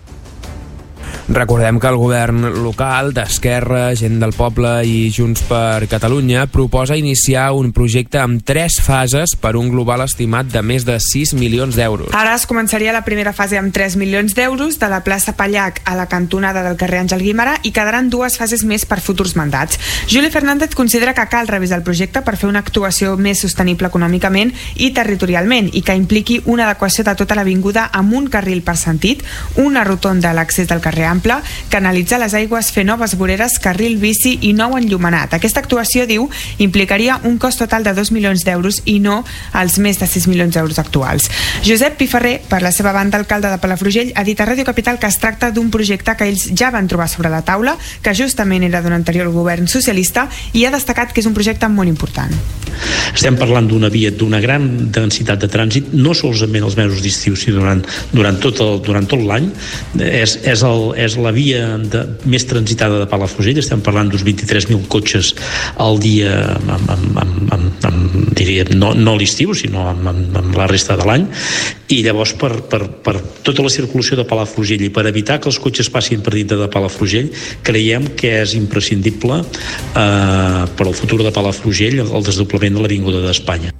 Recordem que el govern local d'Esquerra, Gent del Poble i Junts per Catalunya proposa iniciar un projecte amb tres fases per un global estimat de més de sis milions d'euros. Ara es començaria la primera fase amb tres milions d'euros de la plaça Pallac a la cantonada del carrer Àngel Guimerà i quedaran dues fases més per futurs mandats. Juli Fernández considera que cal revisar el projecte per fer una actuació més sostenible econòmicament i territorialment i que impliqui una adequació de tota l'avinguda amb un carril per sentit, una rotonda a l'accés del carrer Ample, canalitzar les aigües, fer noves voreres, carril bici i nou enllumenat. Aquesta actuació, diu, implicaria un cost total de dos milions d'euros i no els més de sis milions d'euros actuals. Josep Piferrer, per la seva banda, alcalde de Palafrugell, ha dit a Ràdio Capital que es tracta d'un projecte que ells ja van trobar sobre la taula, que justament era d'un anterior govern socialista, i ha destacat que és un projecte molt important. Estem parlant d'una via d'una gran densitat de trànsit, no solament els mesos d'estiu, sinó durant, durant tot el, durant tot l'any. És, és, el, és la via de, més transitada de Palafrugell. Estem parlant d'uns vint-i-tres mil cotxes al dia, amb, amb, amb, amb, amb, diria, no, no l'estiu, sinó amb, amb, amb la resta de l'any. I llavors, per, per, per tota la circulació de Palafrugell i per evitar que els cotxes passin per dintre de Palafrugell, creiem que és imprescindible eh, per al futur de Palafrugell el desdoblament de l'Avinguda d'Espanya.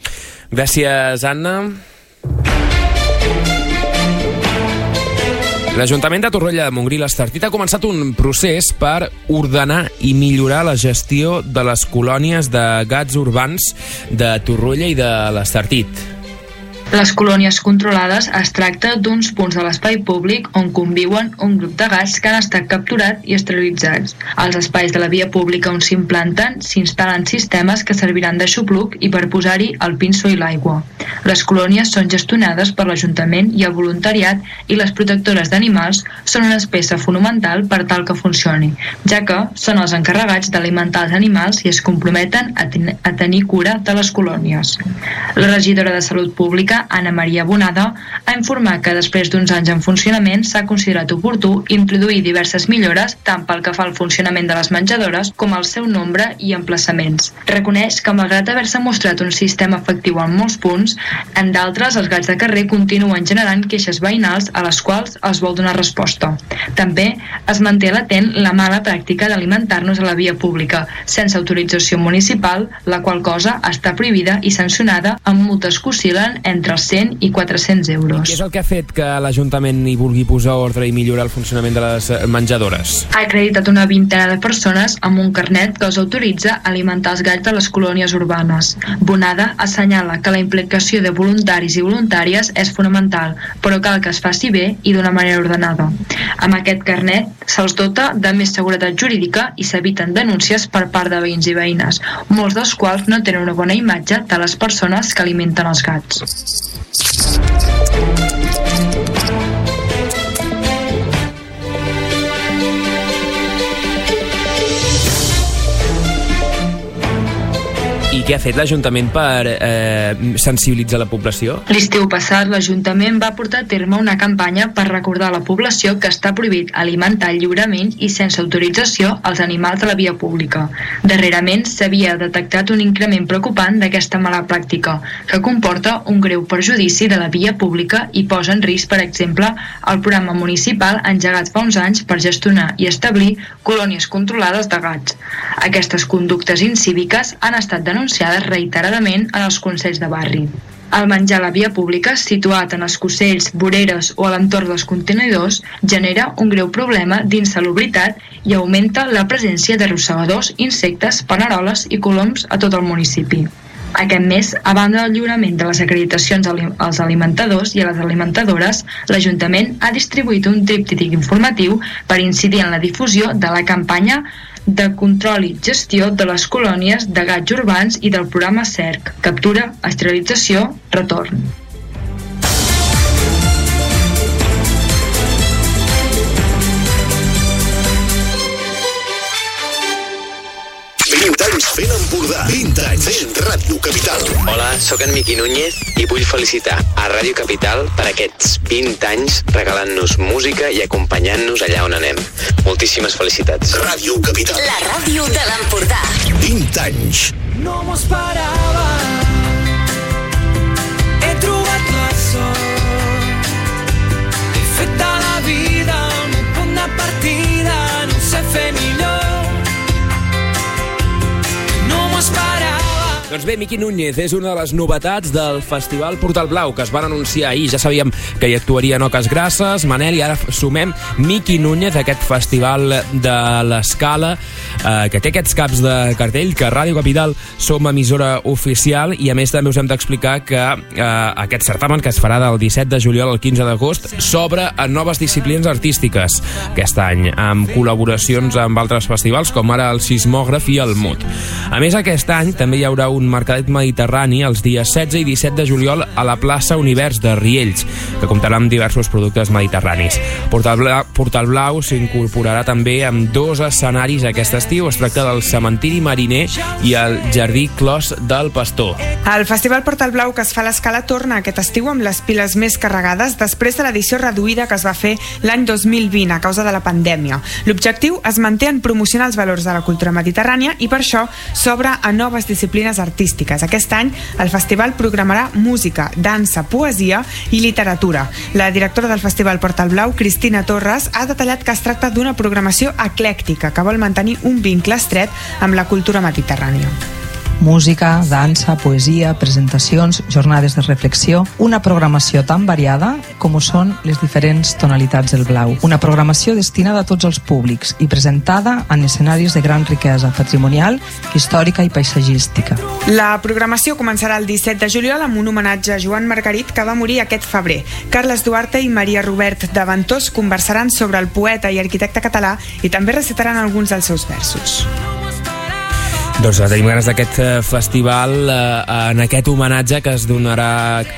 Gràcies, Anna. L'Ajuntament de Torroella de Montgrí l'Estartit ha començat un procés per ordenar i millorar la gestió de les colònies de gats urbans de Torroella i de l'Estartit. Les colònies controlades es tracta d'uns punts de l'espai públic on conviuen un grup de gats que han estat capturats i esterilitzats. Als espais de la via pública on s'implanten s'instal·len sistemes que serviran de xupluc i per posar-hi el pinso i l'aigua. Les colònies són gestionades per l'Ajuntament i el voluntariat i les protectores d'animals són una peça fonamental per tal que funcioni, ja que són els encarregats d'alimentar els animals i es comprometen a, ten a tenir cura de les colònies. La regidora de Salut Pública, Anna Maria Bonada, ha informat que després d'uns anys en funcionament s'ha considerat oportú introduir diverses millores tant pel que fa al funcionament de les menjadores com al seu nombre i emplaçaments. Reconeix que malgrat haver-se mostrat un sistema efectiu en molts punts, en d'altres els gats de carrer continuen generant queixes veïnals a les quals es vol donar resposta. També es manté latent la mala pràctica d'alimentar-nos a la via pública sense autorització municipal, la qual cosa està prohibida i sancionada amb multes que oscil·len entre els cent i quatre-cents euros. Què és el que ha fet que l'Ajuntament hi vulgui posar ordre i millorar el funcionament de les menjadores? Ha acreditat una vintena de persones amb un carnet que els autoritza a alimentar els gats de les colònies urbanes. Bonada assenyala que la implicació de voluntaris i voluntàries és fonamental, però cal que es faci bé i d'una manera ordenada. Amb aquest carnet se'ls dota de més seguretat jurídica i s'eviten denúncies per part de veïns i veïnes, molts dels quals no tenen una bona imatge de les persones que alimenten els gats. I què ha fet l'Ajuntament per eh, sensibilitzar la població? L'estiu passat, l'Ajuntament va portar a terme una campanya per recordar a la població que està prohibit alimentar lliurement i sense autorització els animals de la via pública. Darrerament s'havia detectat un increment preocupant d'aquesta mala pràctica, que comporta un greu perjudici de la via pública i posa en risc, per exemple, el programa municipal engegat fa uns anys per gestionar i establir colònies controlades de gats. Aquestes conductes incíviques han estat denunciades reiteradament en els consells de barri. El menjar a la via pública, situat en escossells, voreres o a l'entorn dels contenidors, genera un greu problema d'insalubritat i augmenta la presència de rosegadors, insectes, paneroles i coloms a tot el municipi. Aquest mes, a banda del lliurament de les acreditacions als alimentadors i a les alimentadores, l'Ajuntament ha distribuït un tríptic informatiu per incidir en la difusió de la campanya de control i gestió de les colònies de gats urbans i del programa CERC, captura, esterilització, retorn. vint anys fent Empordà. vint anys fent Ràdio Capital. Hola, sóc en Miqui Núñez i vull felicitar a Ràdio Capital per aquests vint anys regalant-nos música i acompanyant-nos allà on anem. Moltíssimes felicitats. Ràdio Capital. La ràdio de l'Empordà. vint anys. No m'ho esperava. He trobat la sort. He fet de la vida el meu punt de partida. No ho sé fer millor. Doncs bé, Miqui Núñez és una de les novetats del Festival Portal Blau, que es van anunciar ahir. Ja sabíem que hi actuaria Oques Grasses, Manel, i ara sumem Miqui Núñez, aquest festival de l'Escala, eh, que té aquests caps de cartell, que Ràdio Capital som emissora oficial, i a més també us hem d'explicar que eh, aquest certamen, que es farà del disset de juliol al quinze d'agost, s'obre a noves disciplines artístiques aquest any, amb col·laboracions amb altres festivals, com ara el Sismògraf i el Mut. A més, aquest any també hi haurà un mercadet mediterrani els dies setze i disset de juliol a la plaça Univers de Riells, que comptarà amb diversos productes mediterranis. Portal Blau, Portal Blau s'incorporarà també amb dos escenaris aquest estiu. Es tracta del Cementiri Mariner i el Jardí Clos del Pastor. El Festival Portal Blau, que es fa a l'Escala, torna aquest estiu amb les piles més carregades després de l'edició reduïda que es va fer l'any dos mil vint a causa de la pandèmia. L'objectiu es manté en promocionar els valors de la cultura mediterrània i per això s'obre a noves disciplines artístiques. Aquest any el festival programarà música, dansa, poesia i literatura. La directora del Festival Portal Blau, Cristina Torres, ha detallat que es tracta d'una programació eclèctica que vol mantenir un vincle estret amb la cultura mediterrània. Música, dansa, poesia, presentacions, jornades de reflexió, una programació tan variada com ho són les diferents tonalitats del blau. Una programació destinada a tots els públics i presentada en escenaris de gran riquesa patrimonial, històrica i paisatgística. La programació començarà el disset de juliol amb un homenatge a Joan Margarit, que va morir aquest febrer. Carles Duarte i Maria Robert de Ventós conversaran sobre el poeta i arquitecte català i també recitaran alguns dels seus versos. Doncs tenim ganes d'aquest festival, eh, en aquest homenatge que es donarà eh,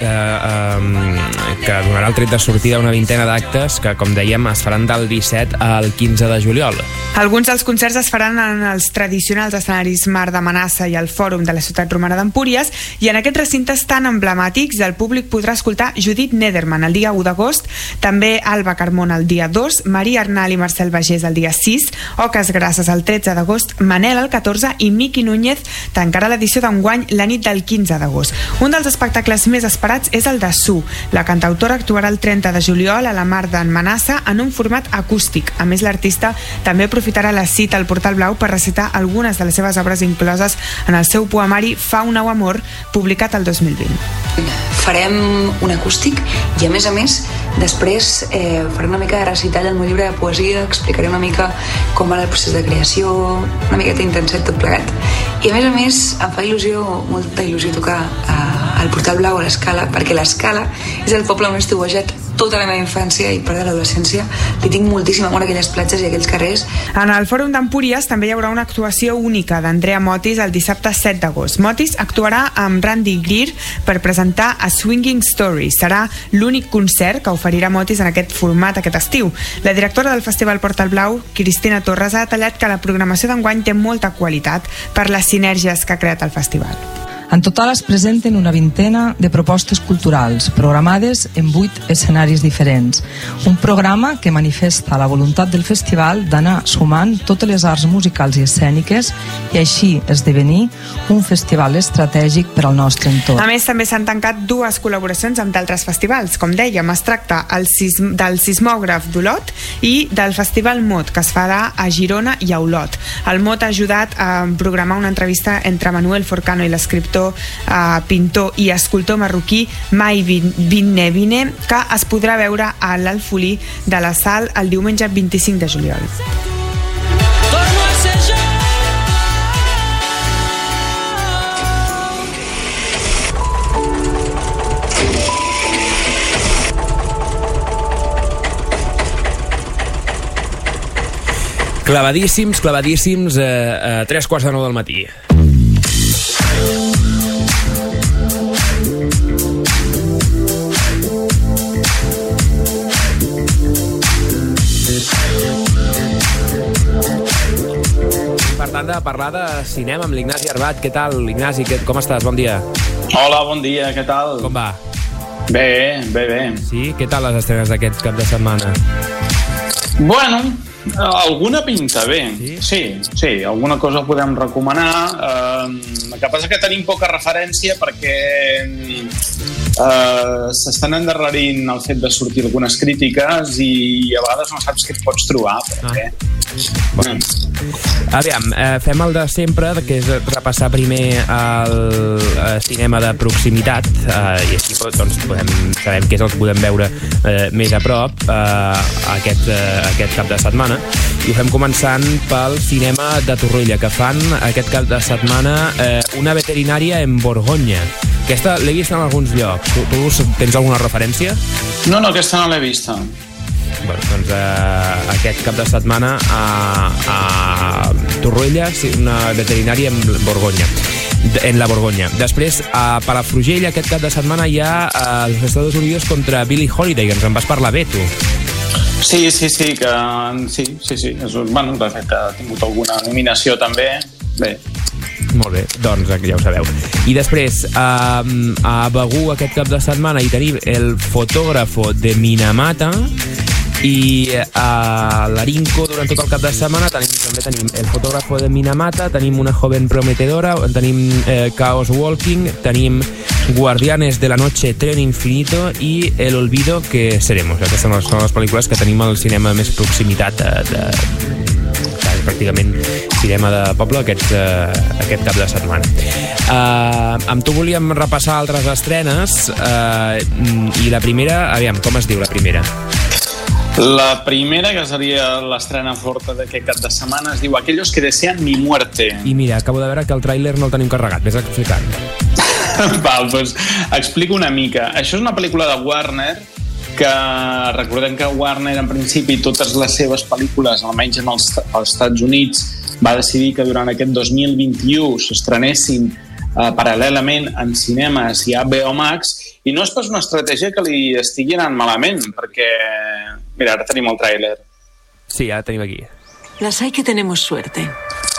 eh, que donarà el tret de sortida una vintena d'actes que, com dèiem, es faran del disset al quinze de juliol. Alguns dels concerts es faran en els tradicionals escenaris Mar de Manassa i el Fòrum de la ciutat romana d'Empúries, i en aquests recintes tan emblemàtics el públic podrà escoltar Judit Nederman el dia u d'agost, també Alba Carmona el dia dos, Maria Arnal i Marcel Bagés el dia sis, Oques Grasses el tretze d'agost, Manel el catorze i Miqui Núñez tancarà l'edició d'enguany la nit del quinze d'agost. Un dels espectacles més esperats és el de Su. La cantautora actuarà el trenta de juliol a la Mar d'en Manassa en un format acústic. A més, l'artista també aprofitarà la cita al Portal Blau per recitar algunes de les seves obres incloses en el seu poemari Fa un nou amor, publicat el dos mil vint. Farem un acústic i, a més a més, després eh, faré una mica de recital del meu llibre de poesia, explicaré una mica com va el procés de creació, una miqueta intenset tot plegat. I a més a més em fa il·lusió, molta il·lusió tocar eh, al Portal Blau a l'Escala, perquè l'Escala és el poble on he estiuejat tota la meva infància i part de l'adolescència. Li tinc moltíssim amor a aquelles platges i aquells carrers. En el Fòrum d'Empúries també hi haurà una actuació única d'Andrea Motis el dissabte set d'agost. Motis actuarà amb Randy Greer per presentar A Swinging Story. Serà l'únic concert que oferirà Motis en aquest format aquest estiu. La directora del Festival Portal Blau, Cristina Torres, ha detallat que la programació d'enguany té molta qualitat per les sinergies que ha creat el festival. En total es presenten una vintena de propostes culturals, programades en vuit escenaris diferents. Un programa que manifesta la voluntat del festival d'anar sumant totes les arts musicals i escèniques i així esdevenir un festival estratègic per al nostre entorn. A més, també s'han tancat dues col·laboracions amb d'altres festivals. Com dèiem, es tracta el sism, del Sismògraf d'Olot i del Festival Mot, que es farà a Girona i a Olot. El Mot ha ajudat a programar una entrevista entre Manuel Forcano i l'escriptor director, eh, pintor i escultor marroquí Mai Binnevine, que es podrà veure a l'Alfolí de la Sal el diumenge vint-i-cinc de juliol. Clavadíssims, clavadíssims, a eh, tres quarts de nou del matí. Per tant, de parlar de cinema amb l'Ignasi Arbat. Què tal, Ignasi? Com estàs? Bon dia. Hola, bon dia, què tal? Com va? Bé, bé, bé. Sí? Què tal les estrenes d'aquest cap de setmana? Bueno, alguna pinta bé. Sí? Sí, sí, alguna cosa podem recomanar. Eh, el que passa que tenim poca referència perquè eh, s'estan endarrerint el fet de sortir algunes crítiques i a vegades no saps què et pots trobar. Perquè... Ah. Bueno. Aviam, eh, fem el de sempre, que és repassar primer el eh, cinema de proximitat, eh, i així doncs, podem, sabem què és el que podem veure eh, més a prop eh, aquest, eh, aquest cap de setmana, i ho fem començant pel cinema de Torroella, que fan aquest cap de setmana eh, Una veterinària en Borgonya. Aquesta l'he vista en alguns llocs. Tu, tu tens alguna referència? No, no, aquesta no l'he vista. Bueno, doncs eh, aquest cap de setmana a, a Torroella, una veterinària en Borgonya, en la Borgonya. Després, a Palafrugell, aquest cap de setmana hi ha els Estados Unidos contra Billie Holiday, que ens en vas parlar bé, tu. Sí, sí, sí, que sí, sí, sí. És, bueno, de fet, ha tingut alguna nominació també. Bé. Molt bé, doncs ja ho sabeu. I després, a, a Begur aquest cap de setmana hi tenim El fotògrafo de Minamata, i a l'Arinco durant tot el cap de setmana tenim, també tenim El fotògrafo de Minamata, tenim Una joven prometedora, tenim eh, Chaos Walking, tenim Guardianes de la noche, Tren infinito i El olvido que seremos. Aquestes són les, són les pel·lícules que tenim al cinema més proximitat de, de, de pràcticament cinema de poble aquest, uh, aquest cap de setmana. Uh, amb tu volíem repassar altres estrenes uh, i la primera, aviam, com es diu la primera? La primera, que seria l'estrena forta d'aquest cap de setmana, es diu Aquellos que desean mi muerte. I mira, acabo de veure que el tràiler no el tenim carregat, vés explicant. Val, doncs explico una mica. Això és una pel·lícula de Warner, que recordem que Warner en principi totes les seves pel·lícules, almenys en els, als Estats Units, va decidir que durant aquest dos mil vint-i-u s'estrenessin eh, paral·lelament en cinemes i a H B O Max, i no és pas una estratègia que li estigui anant malament, perquè mira, ara tenim el tràiler. Sí, ara tenim aquí. Las hay que tenemos suerte.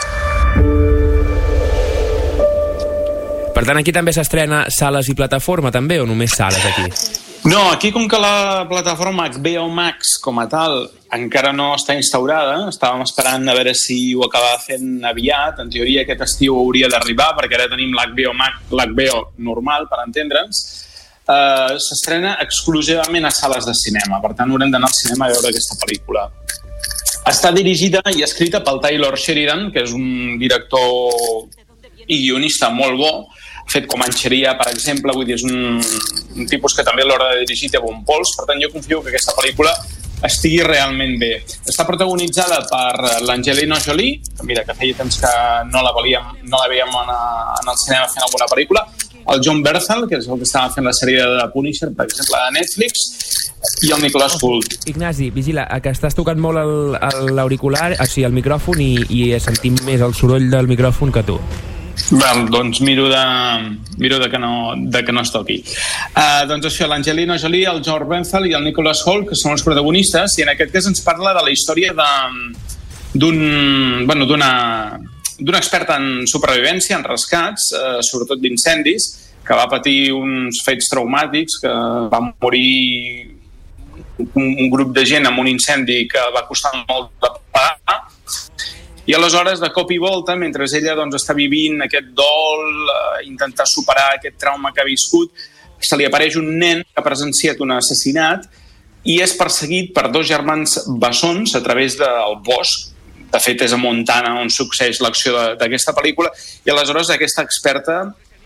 Per tant, aquí també s'estrena sales i plataforma, també, o només sales aquí? No, aquí com que la plataforma H B O Max com a tal encara no està instaurada, estàvem esperant a veure si ho acabava fent aviat. En teoria aquest estiu hauria d'arribar, perquè ara tenim l'H B O Max, l'H B O normal, per entendre'ns. Uh, s'estrena exclusivament a sales de cinema, per tant haurem d'anar al cinema a veure aquesta pel·lícula. Està dirigida i escrita pel Taylor Sheridan, que és un director i guionista molt bo, ha fet Comancheria, per exemple, vull dir, és un, un tipus que també a l'hora de dirigir té bon pols, per tant jo confio que aquesta pel·lícula estigui realment bé. Està protagonitzada per l'Angelina Jolie, que mira, que feia temps que no la, valíem, no la veiem en, en el cinema fent alguna pel·lícula, el John Bernthal, que és el que estava fent la sèrie de Punisher, per exemple, de Netflix, i el Nicholas Hoult. Ignasi, vigila, que estàs tocant molt l'auricular, o sigui, el micròfon, i, i sentim més el soroll del micròfon que tu. Val, doncs miro de, miro de, que, no, de que no es toqui. Uh, doncs això, l'Angelina Jolie, el John Bernthal i el Nicholas Hoult, que són els protagonistes, i en aquest cas ens parla de la història d'un bueno, d'una d'una experta en supervivència, en rescats, eh, sobretot d'incendis, que va patir uns fets traumàtics, que va morir un, un grup de gent amb un incendi que va costar molt de pagar, i aleshores, de cop i volta, mentre ella doncs, està vivint aquest dol, eh, intentar superar aquest trauma que ha viscut, se li apareix un nen que ha presenciat un assassinat i és perseguit per dos germans bessons a través del bosc. De fet, és a Montana on succeeix l'acció d'aquesta pel·lícula, i aleshores aquesta experta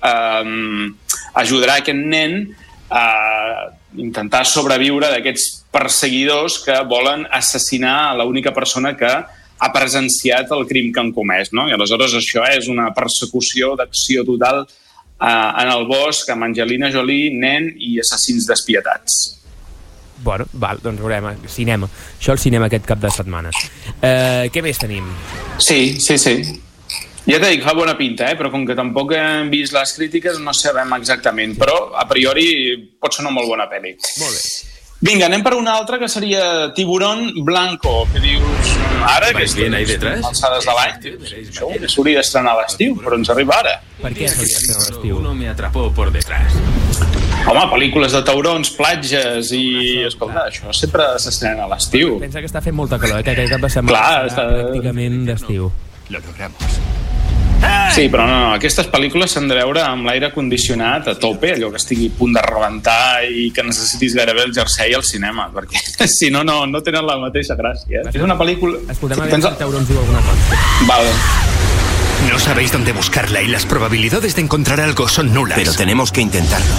eh, ajudarà aquest nen a intentar sobreviure d'aquests perseguidors que volen assassinar l'única persona que ha presenciat el crim que han comès, no? I aleshores això és una persecució d'acció total eh, en el bosc amb Angelina Jolie, nen i assassins despietats. Bueno, val, doncs veurem, cinema. Això al cinema aquest cap de setmana. Eh, què més tenim? Sí, sí, sí. Ja t'he dit, fa bona pinta, eh? Però com que tampoc hem vist les crítiques no sabem exactament, però a priori pot ser una molt bona pel·li. Molt bé. Vinga, anem per una altra que seria Tiburón Blanco, que dius ara, que estem alçades de l'any, això s'hauria d'estrenar a l'estiu, però ens arriba ara. Per què s'hauria d'estrenar a l'estiu? Uno me atrapó por detrás. Home, pel·lícules de taurons, platges i... Escolta, això sempre s'estrena a l'estiu. Pensa que està fent molta calor, eh? Que aquest cap de setmana Clar, està pràcticament d'estiu. Lo logramos. Sí, però no, no, aquestes pel·lícules s'han de veure amb l'aire condicionat a tope, allò que estigui a punt de rebentar i que necessitis gairebé el jersei al cinema, perquè si no, no, no tenen la mateixa gràcia. Eh? És una pel·lícula... Escoltem a veure si el taurons diu alguna cosa. Vale. No sabéis dónde buscarla y las probabilidades de encontrar algo son nulas. Pero tenemos que intentarlo.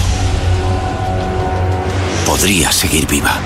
Podría seguir viva.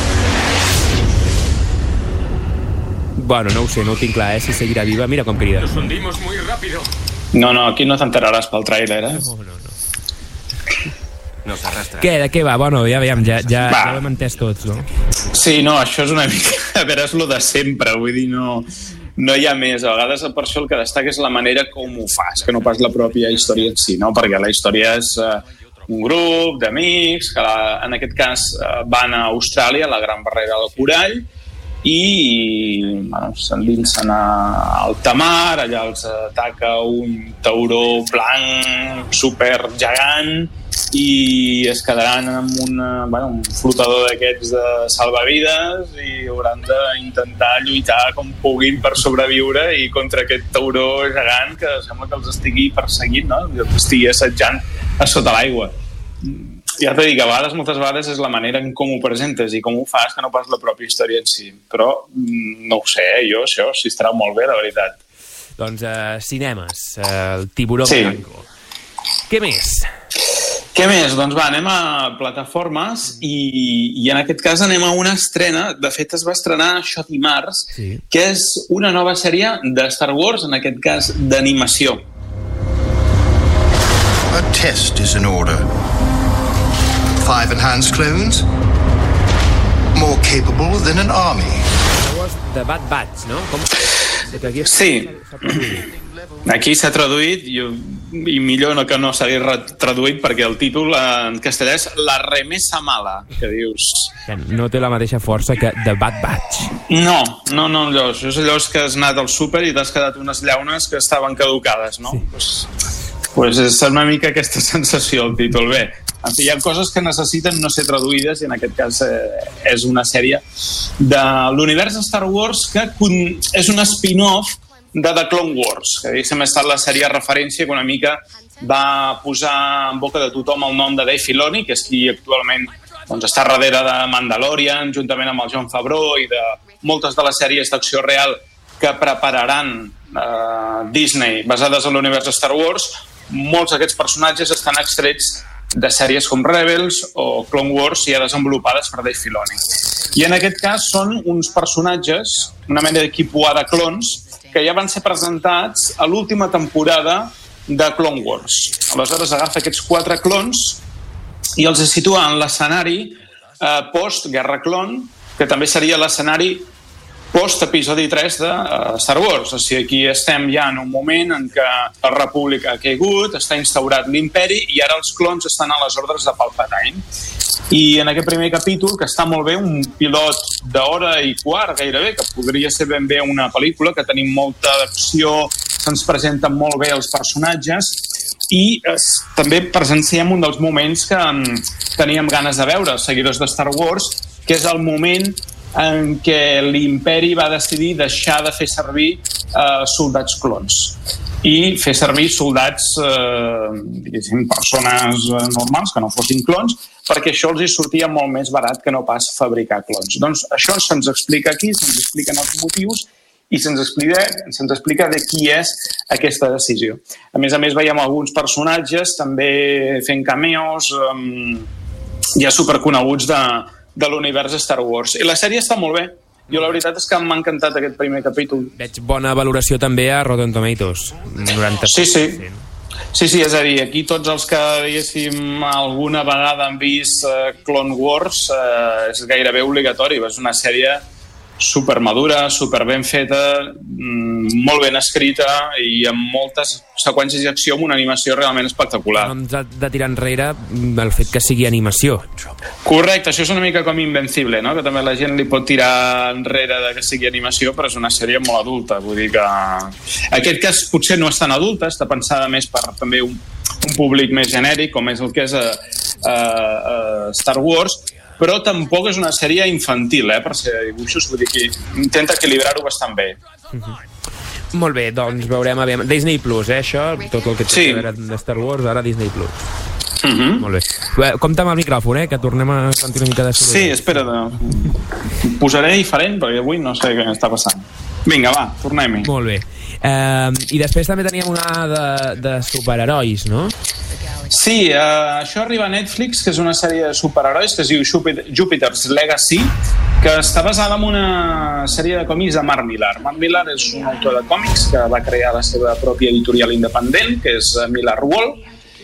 Bueno, no ho sé, no ho tinc clar, eh? Si seguirà viva, mira com crida. Nos hundimos muy rápido. No, no, aquí no t'enteraràs pel tràiler, eh? No, no, no. Nos arrastra. Què, de què va? Bueno, ja veiem, ja, ja, ja ho hem entès tots, no? Sí, no, això és una mica... A veure, és lo de sempre, vull dir, no... No hi ha més. A vegades per això el que destaca és la manera com ho fas, que no pas la pròpia història en si, no? Perquè la història és uh, un grup d'amics que la, en aquest cas uh, van a Austràlia, a la Gran Barrera del Corall, i bueno, s'endinsen a alta mar, allà els ataca un tauró blanc super gegant i es quedaran amb una, bueno, un flotador d'aquests de salvavides i hauran d'intentar lluitar com puguin per sobreviure i contra aquest tauró gegant que sembla que els estigui perseguint, no? Que els estigui assetjant a sota l'aigua. Ja t'he dit que a vegades, moltes vegades, és la manera en com ho presentes i com ho fas que no pas la pròpia història en si. Però no ho sé, jo, això, si estarà molt bé, la veritat. Doncs uh, cinemes, uh, el Tiburón sí. Blanco. Què més? Què més? Doncs va, anem a plataformes i, i en aquest cas anem a una estrena, de fet es va estrenar això dimarts, sí. Que és una nova sèrie de Star Wars, en aquest cas d'animació. A test is in order. Five enhanced clones, more capable than an army. The Bad Batch, no? Com... Sí, aquí s'ha traduït i, i millor no que no s'hagi traduït perquè el títol en castellà és La remesa mala, que dius... No té la mateixa força que The Bad Batch. No, no, no, allò, és allò que has anat al súper i t'has quedat unes llaunes que estaven caducades, no? Sí. Pues, pues és una mica aquesta sensació el títol. Bé, en fi, hi ha coses que necessiten no ser traduïdes i en aquest cas eh, és una sèrie de l'univers de Star Wars que és un spin-off de The Clone Wars, que diguéssim ha estat la sèrie de referència que una mica va posar en boca de tothom el nom de Dave Filoni, que és qui actualment doncs, està darrere de Mandalorian, juntament amb el Jon Favreau i de moltes de les sèries d'acció real que prepararan eh, Disney basades en l'univers de Star Wars. Molts d'aquests personatges estan extrets de sèries com Rebels o Clone Wars ja desenvolupades per Dave Filoni. I en aquest cas són uns personatges, una mena d'equipuà de clons, que ja van ser presentats a l'última temporada de Clone Wars. Aleshores agafa aquests quatre clons i els situa en l'escenari eh, post-Guerra Clon, que també seria l'escenari post-episodi tres de uh, Star Wars. O sigui, aquí estem ja en un moment en què la República ha caigut, està instaurat l'imperi i ara els clons estan a les ordres de Palpatine. I en aquest primer capítol, que està molt bé, un pilot d'hora i quart gairebé, que podria ser ben bé una pel·lícula, que tenim molta acció, se'ns presenten molt bé els personatges i eh, també presenciem un dels moments que um, teníem ganes de veure, els seguidors de Star Wars, que és el moment en què l'imperi va decidir deixar de fer servir eh, soldats clons i fer servir soldats, eh, diguéssim, persones normals que no fossin clons, perquè això els hi sortia molt més barat que no pas fabricar clons. Doncs això se'ns explica aquí, se'ns expliquen els motius i se'ns explica, se'ns explica de qui és aquesta decisió. A més a més, veiem alguns personatges també fent cameos um, ja superconeguts de, de l'univers Star Wars. I la sèrie està molt bé. Jo la veritat és que m'ha encantat aquest primer capítol. Veig bona valoració també a Rotten Tomatoes. noranta Sí, sí. Sí, sí, és a dir, aquí tots els que, diguéssim, alguna vegada han vist uh, Clone Wars, uh, és gairebé obligatori. És una sèrie super madura, super ben feta, mmm, molt ben escrita i amb moltes seqüències d'acció amb una animació realment espectacular. No ens ha de tirar enrere el fet que sigui animació. Correcte, això és una mica com Invencible, no? Que també la gent li pot tirar enrere de que sigui animació, però és una sèrie molt adulta. Vull dir que aquest cas potser no és tan adulta, està pensada més per també un, un públic més genèric, com és el que és a, a, a Star Wars, però tampoc és una sèrie infantil, eh, per ser dibuixos, vull dir que intenta equilibrar-ho bastant bé. Uh-huh. Molt bé, doncs veurem, aviam. Disney Plus, eh, això, tot el que té sí. a veure de Star Wars, ara Disney Plus. Uh-huh. Molt bé. Bé, compta amb el micròfon, eh, que tornem a sentir una mica de soroll. Sí, espera, de... posaré diferent, perquè avui no sé què està passant. Vinga, va, tornem-hi. Molt bé. Uh, I després també teníem una de, de superherois, no? Sí, uh, això arriba a Netflix, que és una sèrie de superherois que es diu Jupiter's Legacy, que està basada en una sèrie de còmics de Mark Millar. Mark Millar és un autor de còmics que va crear la seva pròpia editorial independent, que és Millar World,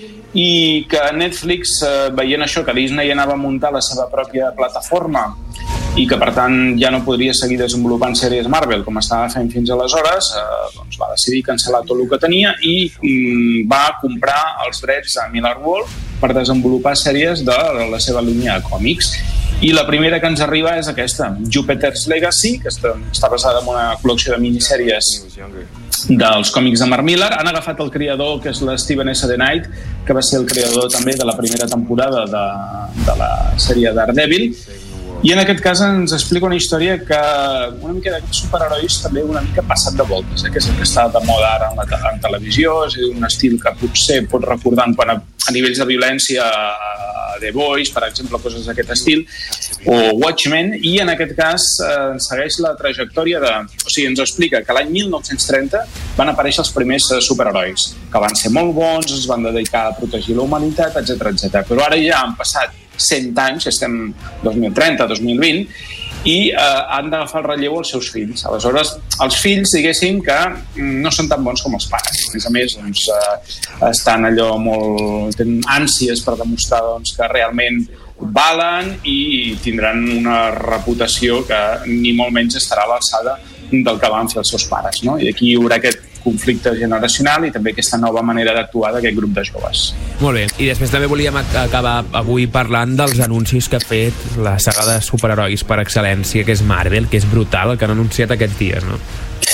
i que Netflix, eh, veient això, que Disney anava a muntar la seva pròpia plataforma i que per tant ja no podria seguir desenvolupant sèries Marvel com estava fent fins aleshores, eh, doncs va decidir cancel·lar tot el que tenia i mm, va comprar els drets a Millar World per desenvolupar sèries de la seva línia de còmics. I la primera que ens arriba és aquesta, Jupiter's Legacy, que està, està basada en una col·lecció de minissèries dels còmics de Mark Millar. Han agafat el creador, que és la Steven S. DeKnight, que va ser el creador també de la primera temporada de, de la sèrie Daredevil, i en aquest cas ens explica una història que una mica d'aquests superherois també una mica passat de voltes, eh? Que és el que està de moda ara en la te en televisió, és un estil que potser pot recordar en quant a, a nivells de violència a The Boys, per exemple, coses d'aquest estil, o Watchmen, i en aquest cas eh, segueix la trajectòria de... O sigui, ens explica que l'any mil nou-cents trenta van aparèixer els primers eh, superherois, que van ser molt bons, es van dedicar a protegir la humanitat, etcètera, etcètera. Però ara ja han passat cent anys, estem dos mil trenta, dos mil vint, i eh, han d'agafar el relleu als seus fills. Aleshores, els fills, diguéssim, que no són tan bons com els pares. A més a més, doncs, eh, estan allò molt... tenen ànsies per demostrar doncs, que realment valen i tindran una reputació que ni molt menys estarà a l'alçada del que van fer els seus pares, no? I aquí hi haurà aquest conflicte generacional i també aquesta nova manera d'actuar d'aquest grup de joves. Molt bé, i després també volíem acabar avui parlant dels anuncis que ha fet la saga de superherois per excel·lència, que és Marvel, que és brutal, el que han anunciat aquests dies, no?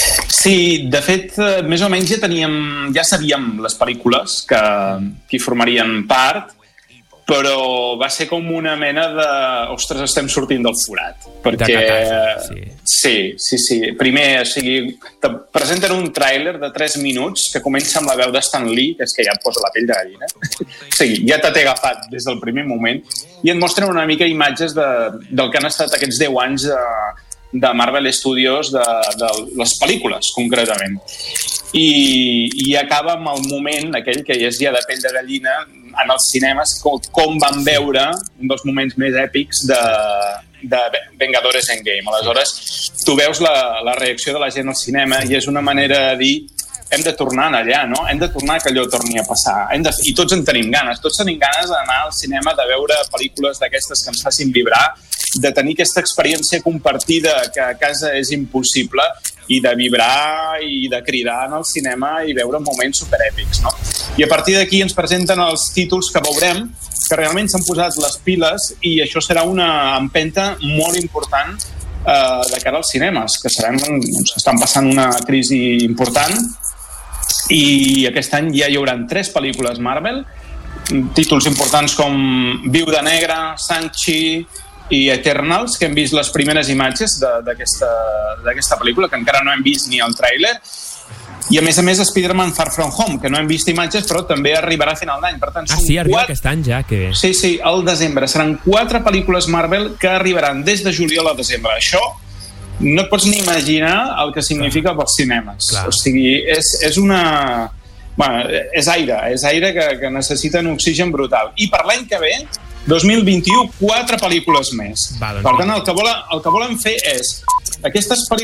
Sí, de fet, més o menys ja teníem, ja sabíem les pel·lícules que, que hi formarien part, però va ser com una mena de... Ostres, estem sortint del forat. Perquè... Sí. sí, sí, sí. Primer, o sigui, te presenten un tràiler de tres minuts que comença amb la veu de Stan Lee, que és que ja et posa la pell de gallina. O sigui, ja t'ha agafat des del primer moment i et mostren una mica imatges de, del que han estat aquests deu anys de, de Marvel Studios, de, de les pel·lícules, concretament. I, i acaba amb el moment aquell que ja és ja de pell de gallina en els cinemes, com, com van veure un dels moments més èpics de, de Vengadores Endgame. Aleshores, tu veus la, la reacció de la gent al cinema i és una manera de dir hem de tornar allà, no? Hem de tornar que allò torni a passar. Hem de... I tots en tenim ganes. Tots tenim ganes d'anar al cinema, de veure pel·lícules d'aquestes que ens facin vibrar, de tenir aquesta experiència compartida que a casa és impossible i de vibrar i de cridar en el cinema i veure moments superèpics, no? I a partir d'aquí ens presenten els títols que veurem, que realment s'han posat les piles i això serà una empenta molt important eh, de cara als cinemes, que sabem que doncs, estan passant una crisi important i aquest any ja hi haurà tres pel·lícules Marvel, títols importants com Viu de Negre, Shang-Chi i Eternals, que hem vist les primeres imatges d'aquesta pel·lícula, que encara no hem vist ni el tràiler, i a més a més Spider-Man Far From Home, que no hem vist imatges però també arribarà a final d'any. Per tant, ah, sí, arriba quatre... aquest any ja, que bé. Sí, sí, al desembre. Seran quatre pel·lícules Marvel que arribaran des de juliol a desembre. Això no et pots ni imaginar el que significa pels cinemes. Clar. O sigui, és, és una... Bueno, és aire, és aire que, que necessita un oxigen brutal. I per l'any que ve, dos mil vint-i-u, quatre pel·lícules més. Va, doncs per tant, el que, volen, el que volen fer és aquestes pel·lícules